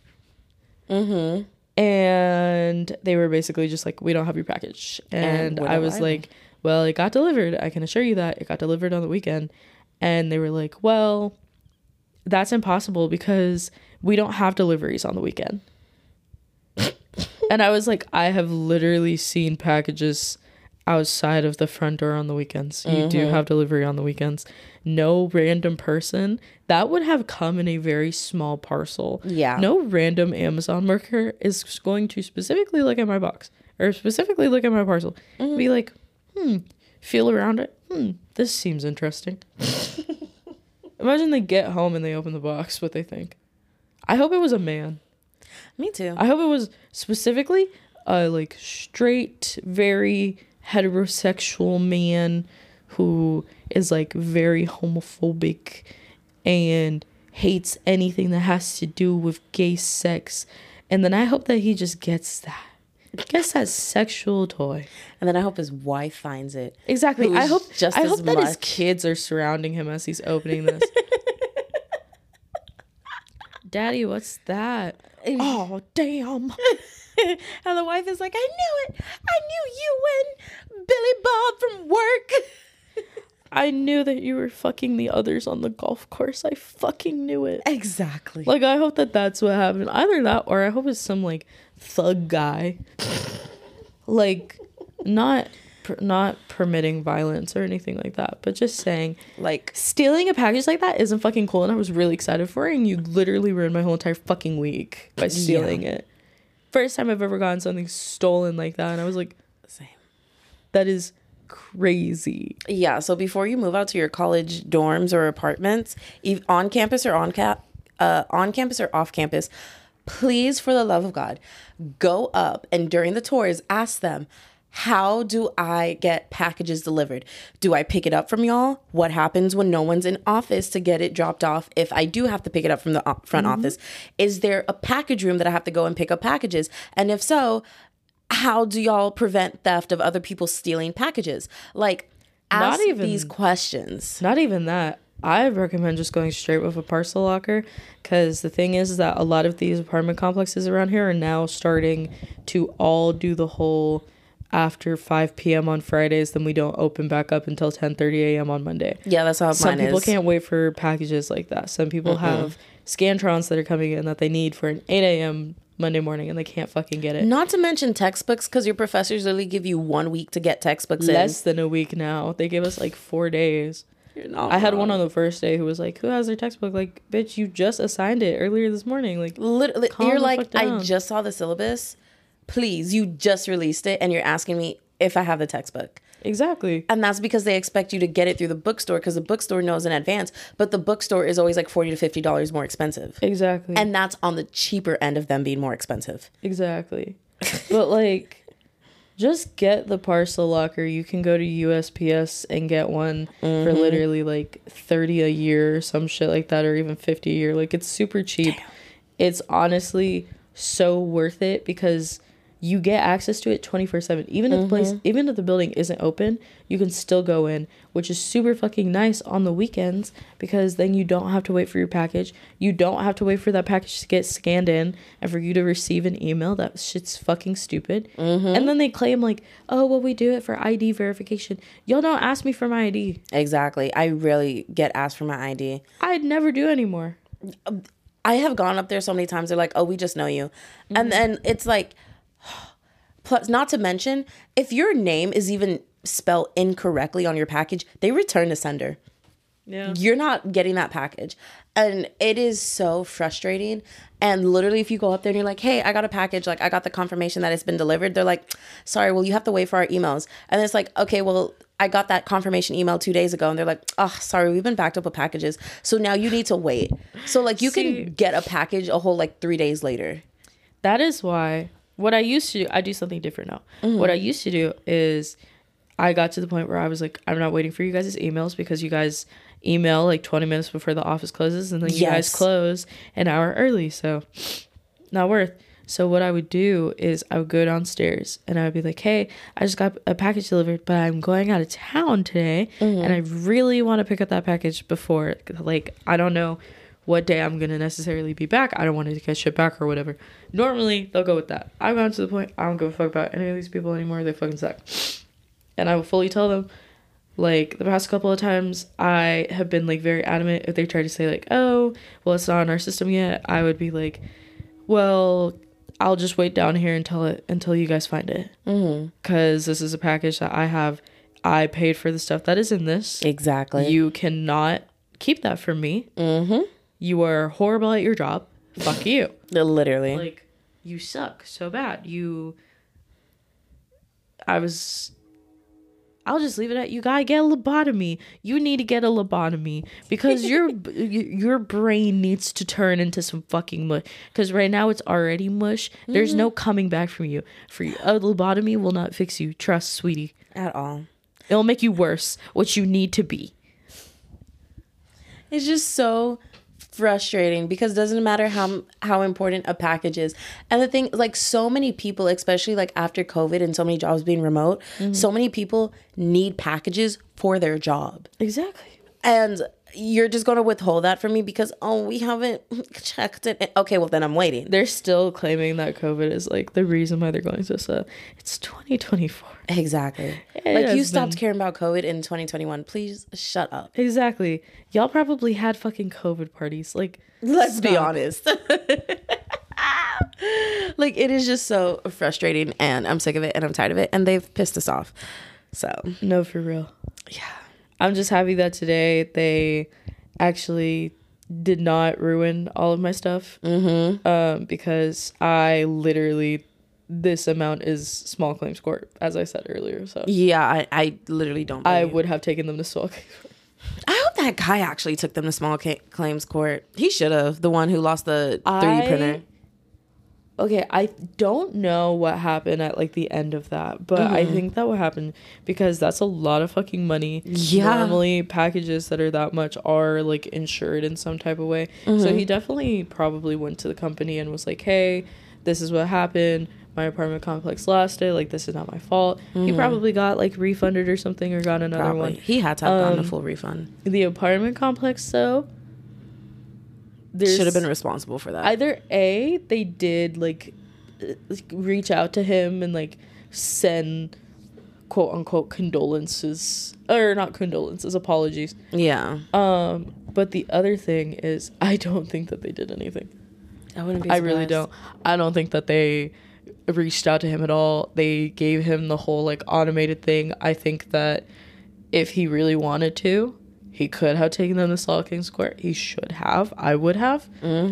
And they were basically just like, we don't have your package. And I was like, well, it got delivered. I can assure you that it got delivered on the weekend. And they were like, well, that's impossible because we don't have deliveries on the weekend. And I was like, I have literally seen packages outside of the front door on the weekends. You do have delivery on the weekends. No random person that would have come in a very small parcel. Yeah. No random Amazon worker is going to specifically look at my box or specifically look at my parcel and be like, feel around it. This seems interesting. Imagine they get home and they open the box, what they think. I hope it was a man. Me too. I hope it was specifically a like straight, very heterosexual man who is like very homophobic and hates anything that has to do with gay sex. And then I hope that he just gets that sexual toy. And then I hope his wife finds it. Exactly. I hope that his kids are surrounding him as he's opening this. Daddy, what's that? Oh, damn. And the wife is like, I knew it. I knew you and Billy Bob from work. I knew that you were fucking the others on the golf course. I fucking knew it. Exactly. Like, I hope that that's what happened. Either that or I hope it's some, like, thug guy. Like, not permitting violence or anything like that, but just saying, like, stealing a package like that isn't fucking cool, and I was really excited for it, and you literally ruined my whole entire fucking week by stealing it. First time I've ever gotten something stolen like that, and I was like, same. That is crazy. Yeah, so before you move out to your college dorms or apartments, on campus or on campus or off campus, please, for the love of God, go up and during the tours, ask them, how do I get packages delivered? Do I pick it up from y'all? What happens when no one's in office to get it dropped off if I do have to pick it up from the front office? Is there a package room that I have to go and pick up packages? And if so, how do y'all prevent theft of other people stealing packages? Like, ask these questions. Not even that. I recommend just going straight with a parcel locker, because the thing is that a lot of these apartment complexes around here are now starting to all do the whole after 5 p.m. on Fridays, then we don't open back up until 10:30 a.m. on Monday. Yeah, that's how mine is. Some people can't wait for packages like that. Some people have Scantrons that are coming in that they need for an 8 a.m. Monday morning, and they can't fucking get it. Not to mention textbooks, because your professors literally give you 1 week to get textbooks in. Less than a week now. They give us like 4 days. You're not I had one on the first day who was like, who has their textbook? Like, bitch, you just assigned it earlier this morning. Like, literally, you're like, I just saw the syllabus. Please, you just released it and you're asking me if I have the textbook. Exactly. And that's because they expect you to get it through the bookstore, because the bookstore knows in advance, but the bookstore is always like $40 to $50 more expensive. Exactly. And that's on the cheaper end of them being more expensive. Exactly. But like, Just get the parcel locker. You can go to USPS and get one for literally like 30 a year or some shit like that, or even 50 a year. Like, it's super cheap. Damn. It's honestly so worth it because you get access to it 24/7. Even if the place, even if the building isn't open, you can still go in, which is super fucking nice on the weekends because then you don't have to wait for your package. You don't have to wait for that package to get scanned in and for you to receive an email. That shit's fucking stupid. And then they claim like, oh, well, we do it for ID verification. Y'all don't ask me for my ID. Exactly. I rarely get asked for my ID. I'd never do anymore. I have gone up there so many times. They're like, oh, we just know you. And then it's like, plus, not to mention, if your name is even spelled incorrectly on your package, they return the sender. Yeah. You're not getting that package. And it is so frustrating. And literally, if you go up there and you're like, hey, I got a package, like I got the confirmation that it's been delivered, they're like, sorry, well, you have to wait for our emails. And it's like, okay, well, I got that confirmation email 2 days ago. And they're like, oh, sorry, we've been backed up with packages. So now you need to wait. So like you can get a package a whole like 3 days later. That is why what I used to do, I do something different now. What I used to do is I got to the point where I was like, I'm not waiting for you guys' emails because you guys email like 20 minutes before the office closes and then you guys close an hour early. So not worth. So what I would do is I would go downstairs and I would be like, hey, I just got a package delivered, but I'm going out of town today and I really want to pick up that package before, like, I don't know what day I'm gonna necessarily be back. I don't want to get shit back or whatever. Normally they'll go with that. I've gone to the point I don't give a fuck about any of these people anymore. They fucking suck. And I will fully tell them, like, the past couple of times I have been like very adamant. If they try to say like, oh, well, it's not in our system yet, I would be like, well, I'll just wait down here until you guys find it, because this is a package that I paid for the stuff that is in this. Exactly. You cannot keep that from me. You are horrible at your job. Fuck you. Literally. Like, you suck so bad. I'll just leave it at, you gotta get a lobotomy. You need to get a lobotomy because your brain needs to turn into some fucking mush. Because right now it's already mush. There's no coming back from you. A lobotomy will not fix you. Trust, sweetie. At all. It'll make you worse, what you need to be. It's just so frustrating because it doesn't matter how important a package is. And the thing, like, so many people, especially like after COVID and so many jobs being remote, so many people need packages for their job. Exactly. And you're just going to withhold that from me because, oh, we haven't checked it. Okay, well, then I'm waiting. They're still claiming that COVID is like the reason why they're going so slow. It's 2024. Exactly. Like, you stopped caring about COVID in 2021. Please shut up. Exactly. Y'all probably had fucking COVID parties. Like, let's be honest. Like, it is just so frustrating and I'm sick of it and I'm tired of it and they've pissed us off. So. No, for real. Yeah. I'm just happy that today they actually did not ruin all of my stuff. Because I literally, this amount is small claims court, as I said earlier. So yeah, I literally don't. I would have taken them to small claims court. I hope that guy actually took them to small claims court. He should have. The one who lost the 3D printer. Okay, I don't know what happened at like the end of that, but I think that what happened because that's a lot of fucking money. Yeah. Normally packages that are that much are like insured in some type of way. So he definitely probably went to the company and was like, hey, this is what happened. My apartment complex lost it. Like, this is not my fault. He probably got like refunded or something or got another one. He had to have gotten a full refund. The apartment complex though, should have been responsible for that. Either A, they did like reach out to him and like send quote unquote condolences, or not condolences, apologies. Yeah. But the other thing is, I don't think that they did anything. I wouldn't be surprised. I really don't. I don't think that they reached out to him at all. They gave him the whole like automated thing. I think that if he really wanted to, he could have taken them to Small Kings Court. He should have. I would have.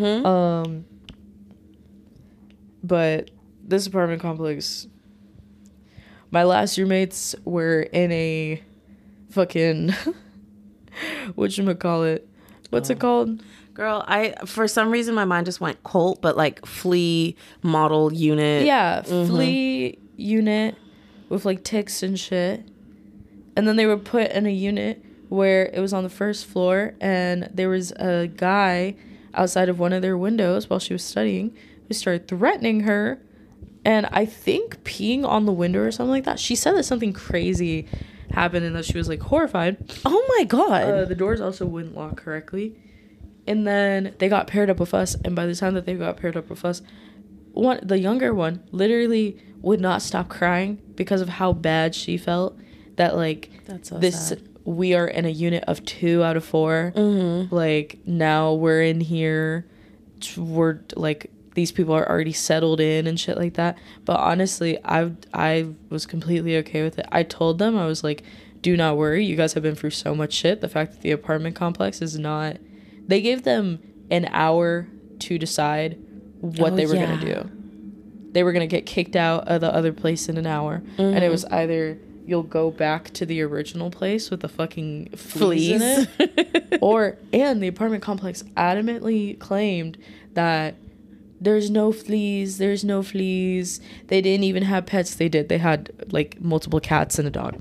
But this apartment complex, my last roommates were in a fucking whatchamacallit. What's it called? Girl, for some reason my mind just went cult, but like flea model unit. Yeah, flea unit. with like ticks and shit. And then they were put in a unit where it was on the first floor, and there was a guy outside of one of their windows while she was studying who started threatening her, and I think peeing on the window or something like that. She said that something crazy happened and that she was like horrified. Oh my God. The doors also wouldn't lock correctly. And then they got paired up with us, and by the time that they got paired up with us, the younger one literally would not stop crying because of how bad she felt that like That's so this sad. We are in a unit of 2 out of 4. Like now we're in here, we're like these people are already settled in and shit like that. But honestly, I was completely okay with it. I told them, I was like, do not worry, you guys have been through so much shit. The fact that the apartment complex is not, they gave them an hour to decide what they were gonna do. They were gonna get kicked out of the other place in an hour, and it was either you'll go back to the original place with the fucking fleas in it, and the apartment complex adamantly claimed that there's no fleas. They didn't even have pets. They did. They had like multiple cats and a dog.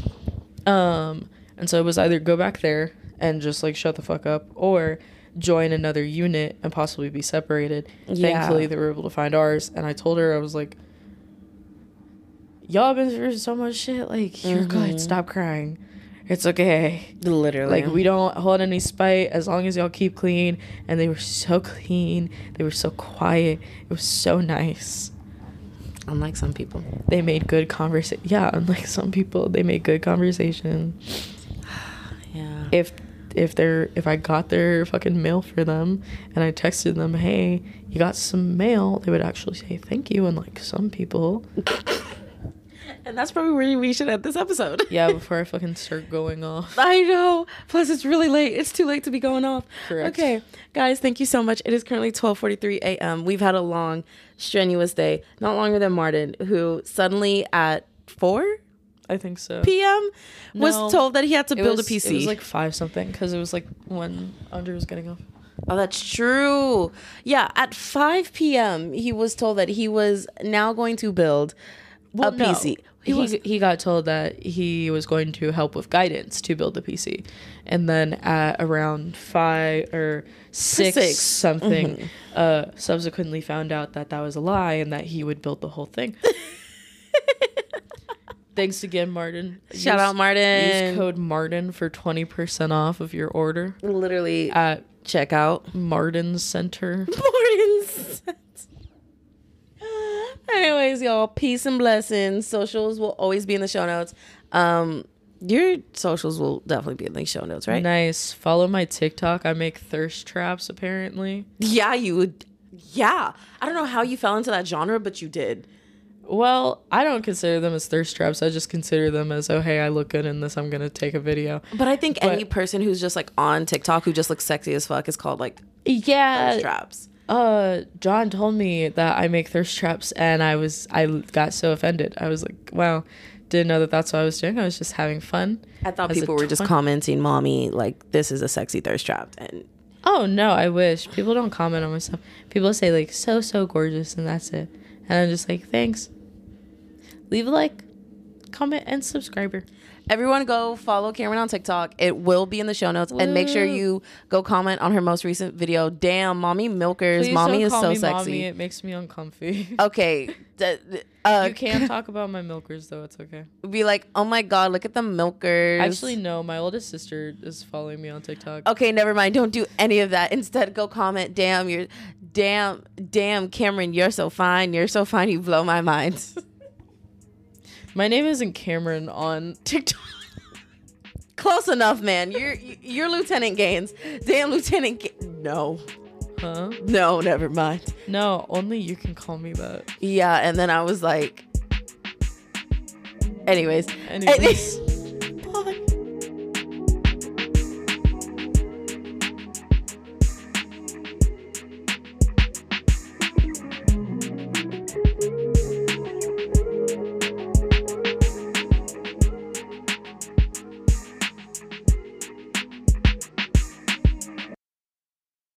And so it was either go back there and just like shut the fuck up, or join another unit and possibly be separated. Thankfully they were able to find ours, and I told her, I was like, y'all been through so much shit, like you're good, stop crying, it's okay, Literally. like we don't hold any spite as long as y'all keep clean. And they were so clean, they were so quiet, it was so nice. Unlike some people. They made good conversation. Yeah, unlike some people, they made good conversation. Yeah. If I got their fucking mail for them and I texted them, hey, you got some mail, they would actually say thank you. And like some people. And that's probably where we should end this episode. Yeah, before I fucking start going off. I know. Plus, it's really late. It's too late to be going off. Correct. Okay, guys, thank you so much. It is currently 12:43 a.m. We've had a long, strenuous day. Not longer than Martin, who suddenly at 4 I think so. p.m. was No, told that he had to build a It PC. was like 5 something, because it was like when Andrew was getting off. Oh, that's true. Yeah, at 5 p.m., he was told that he was now going to build a PC. He got told that he was going to help with guidance to build the PC, and then at around 5 or 6 something, subsequently found out that that was a lie and that he would build the whole thing. Thanks again, Martin. Shout out, Martin. Use code Martin for 20% off of your order Literally at checkout. Martin's Center. Mornings. Anyways, y'all, peace and blessings. Socials will always be in the show notes. Your socials will definitely be in the show notes, right? Nice. Follow my TikTok. I make thirst traps, apparently. Yeah, you would. Yeah. I don't know how you fell into that genre, but you did. Well, I don't consider them as thirst traps. I just consider them as, oh, hey, I look good in this, I'm going to take a video. But I think any person who's just like on TikTok who just looks sexy as fuck is called like thirst traps. John told me that I make thirst traps, and I got so offended. I was like, wow, didn't know that that's what I was doing. I was just having fun. I thought people were just commenting, mommy, like, this is a sexy thirst trap. And oh, no, I wish. People don't comment on my stuff. People say, like, so gorgeous, and that's it. And I'm just like, thanks. Leave a like, comment, and subscriber. everyone go follow Cameron on TikTok. It will be in the show notes. Woo. And make sure you go comment on her most recent video. Damn, mommy milkers. Please mommy don't is call so me sexy. Mommy. It makes me uncomfy. Okay. You can't talk about my milkers, though. It's okay. Be like, oh my God, look at the milkers. Actually, no. My oldest sister is following me on TikTok. Okay, never mind. Don't do any of that. Instead, go comment, damn, Cameron, you're so fine. You're so fine. You blow my mind. My name isn't Cameron on TikTok. Close enough, man. You're Lieutenant Gaines. Damn, Lieutenant Gaines. No. Huh? No, never mind. No, only you can call me that. Yeah, and then I was like... Anyways.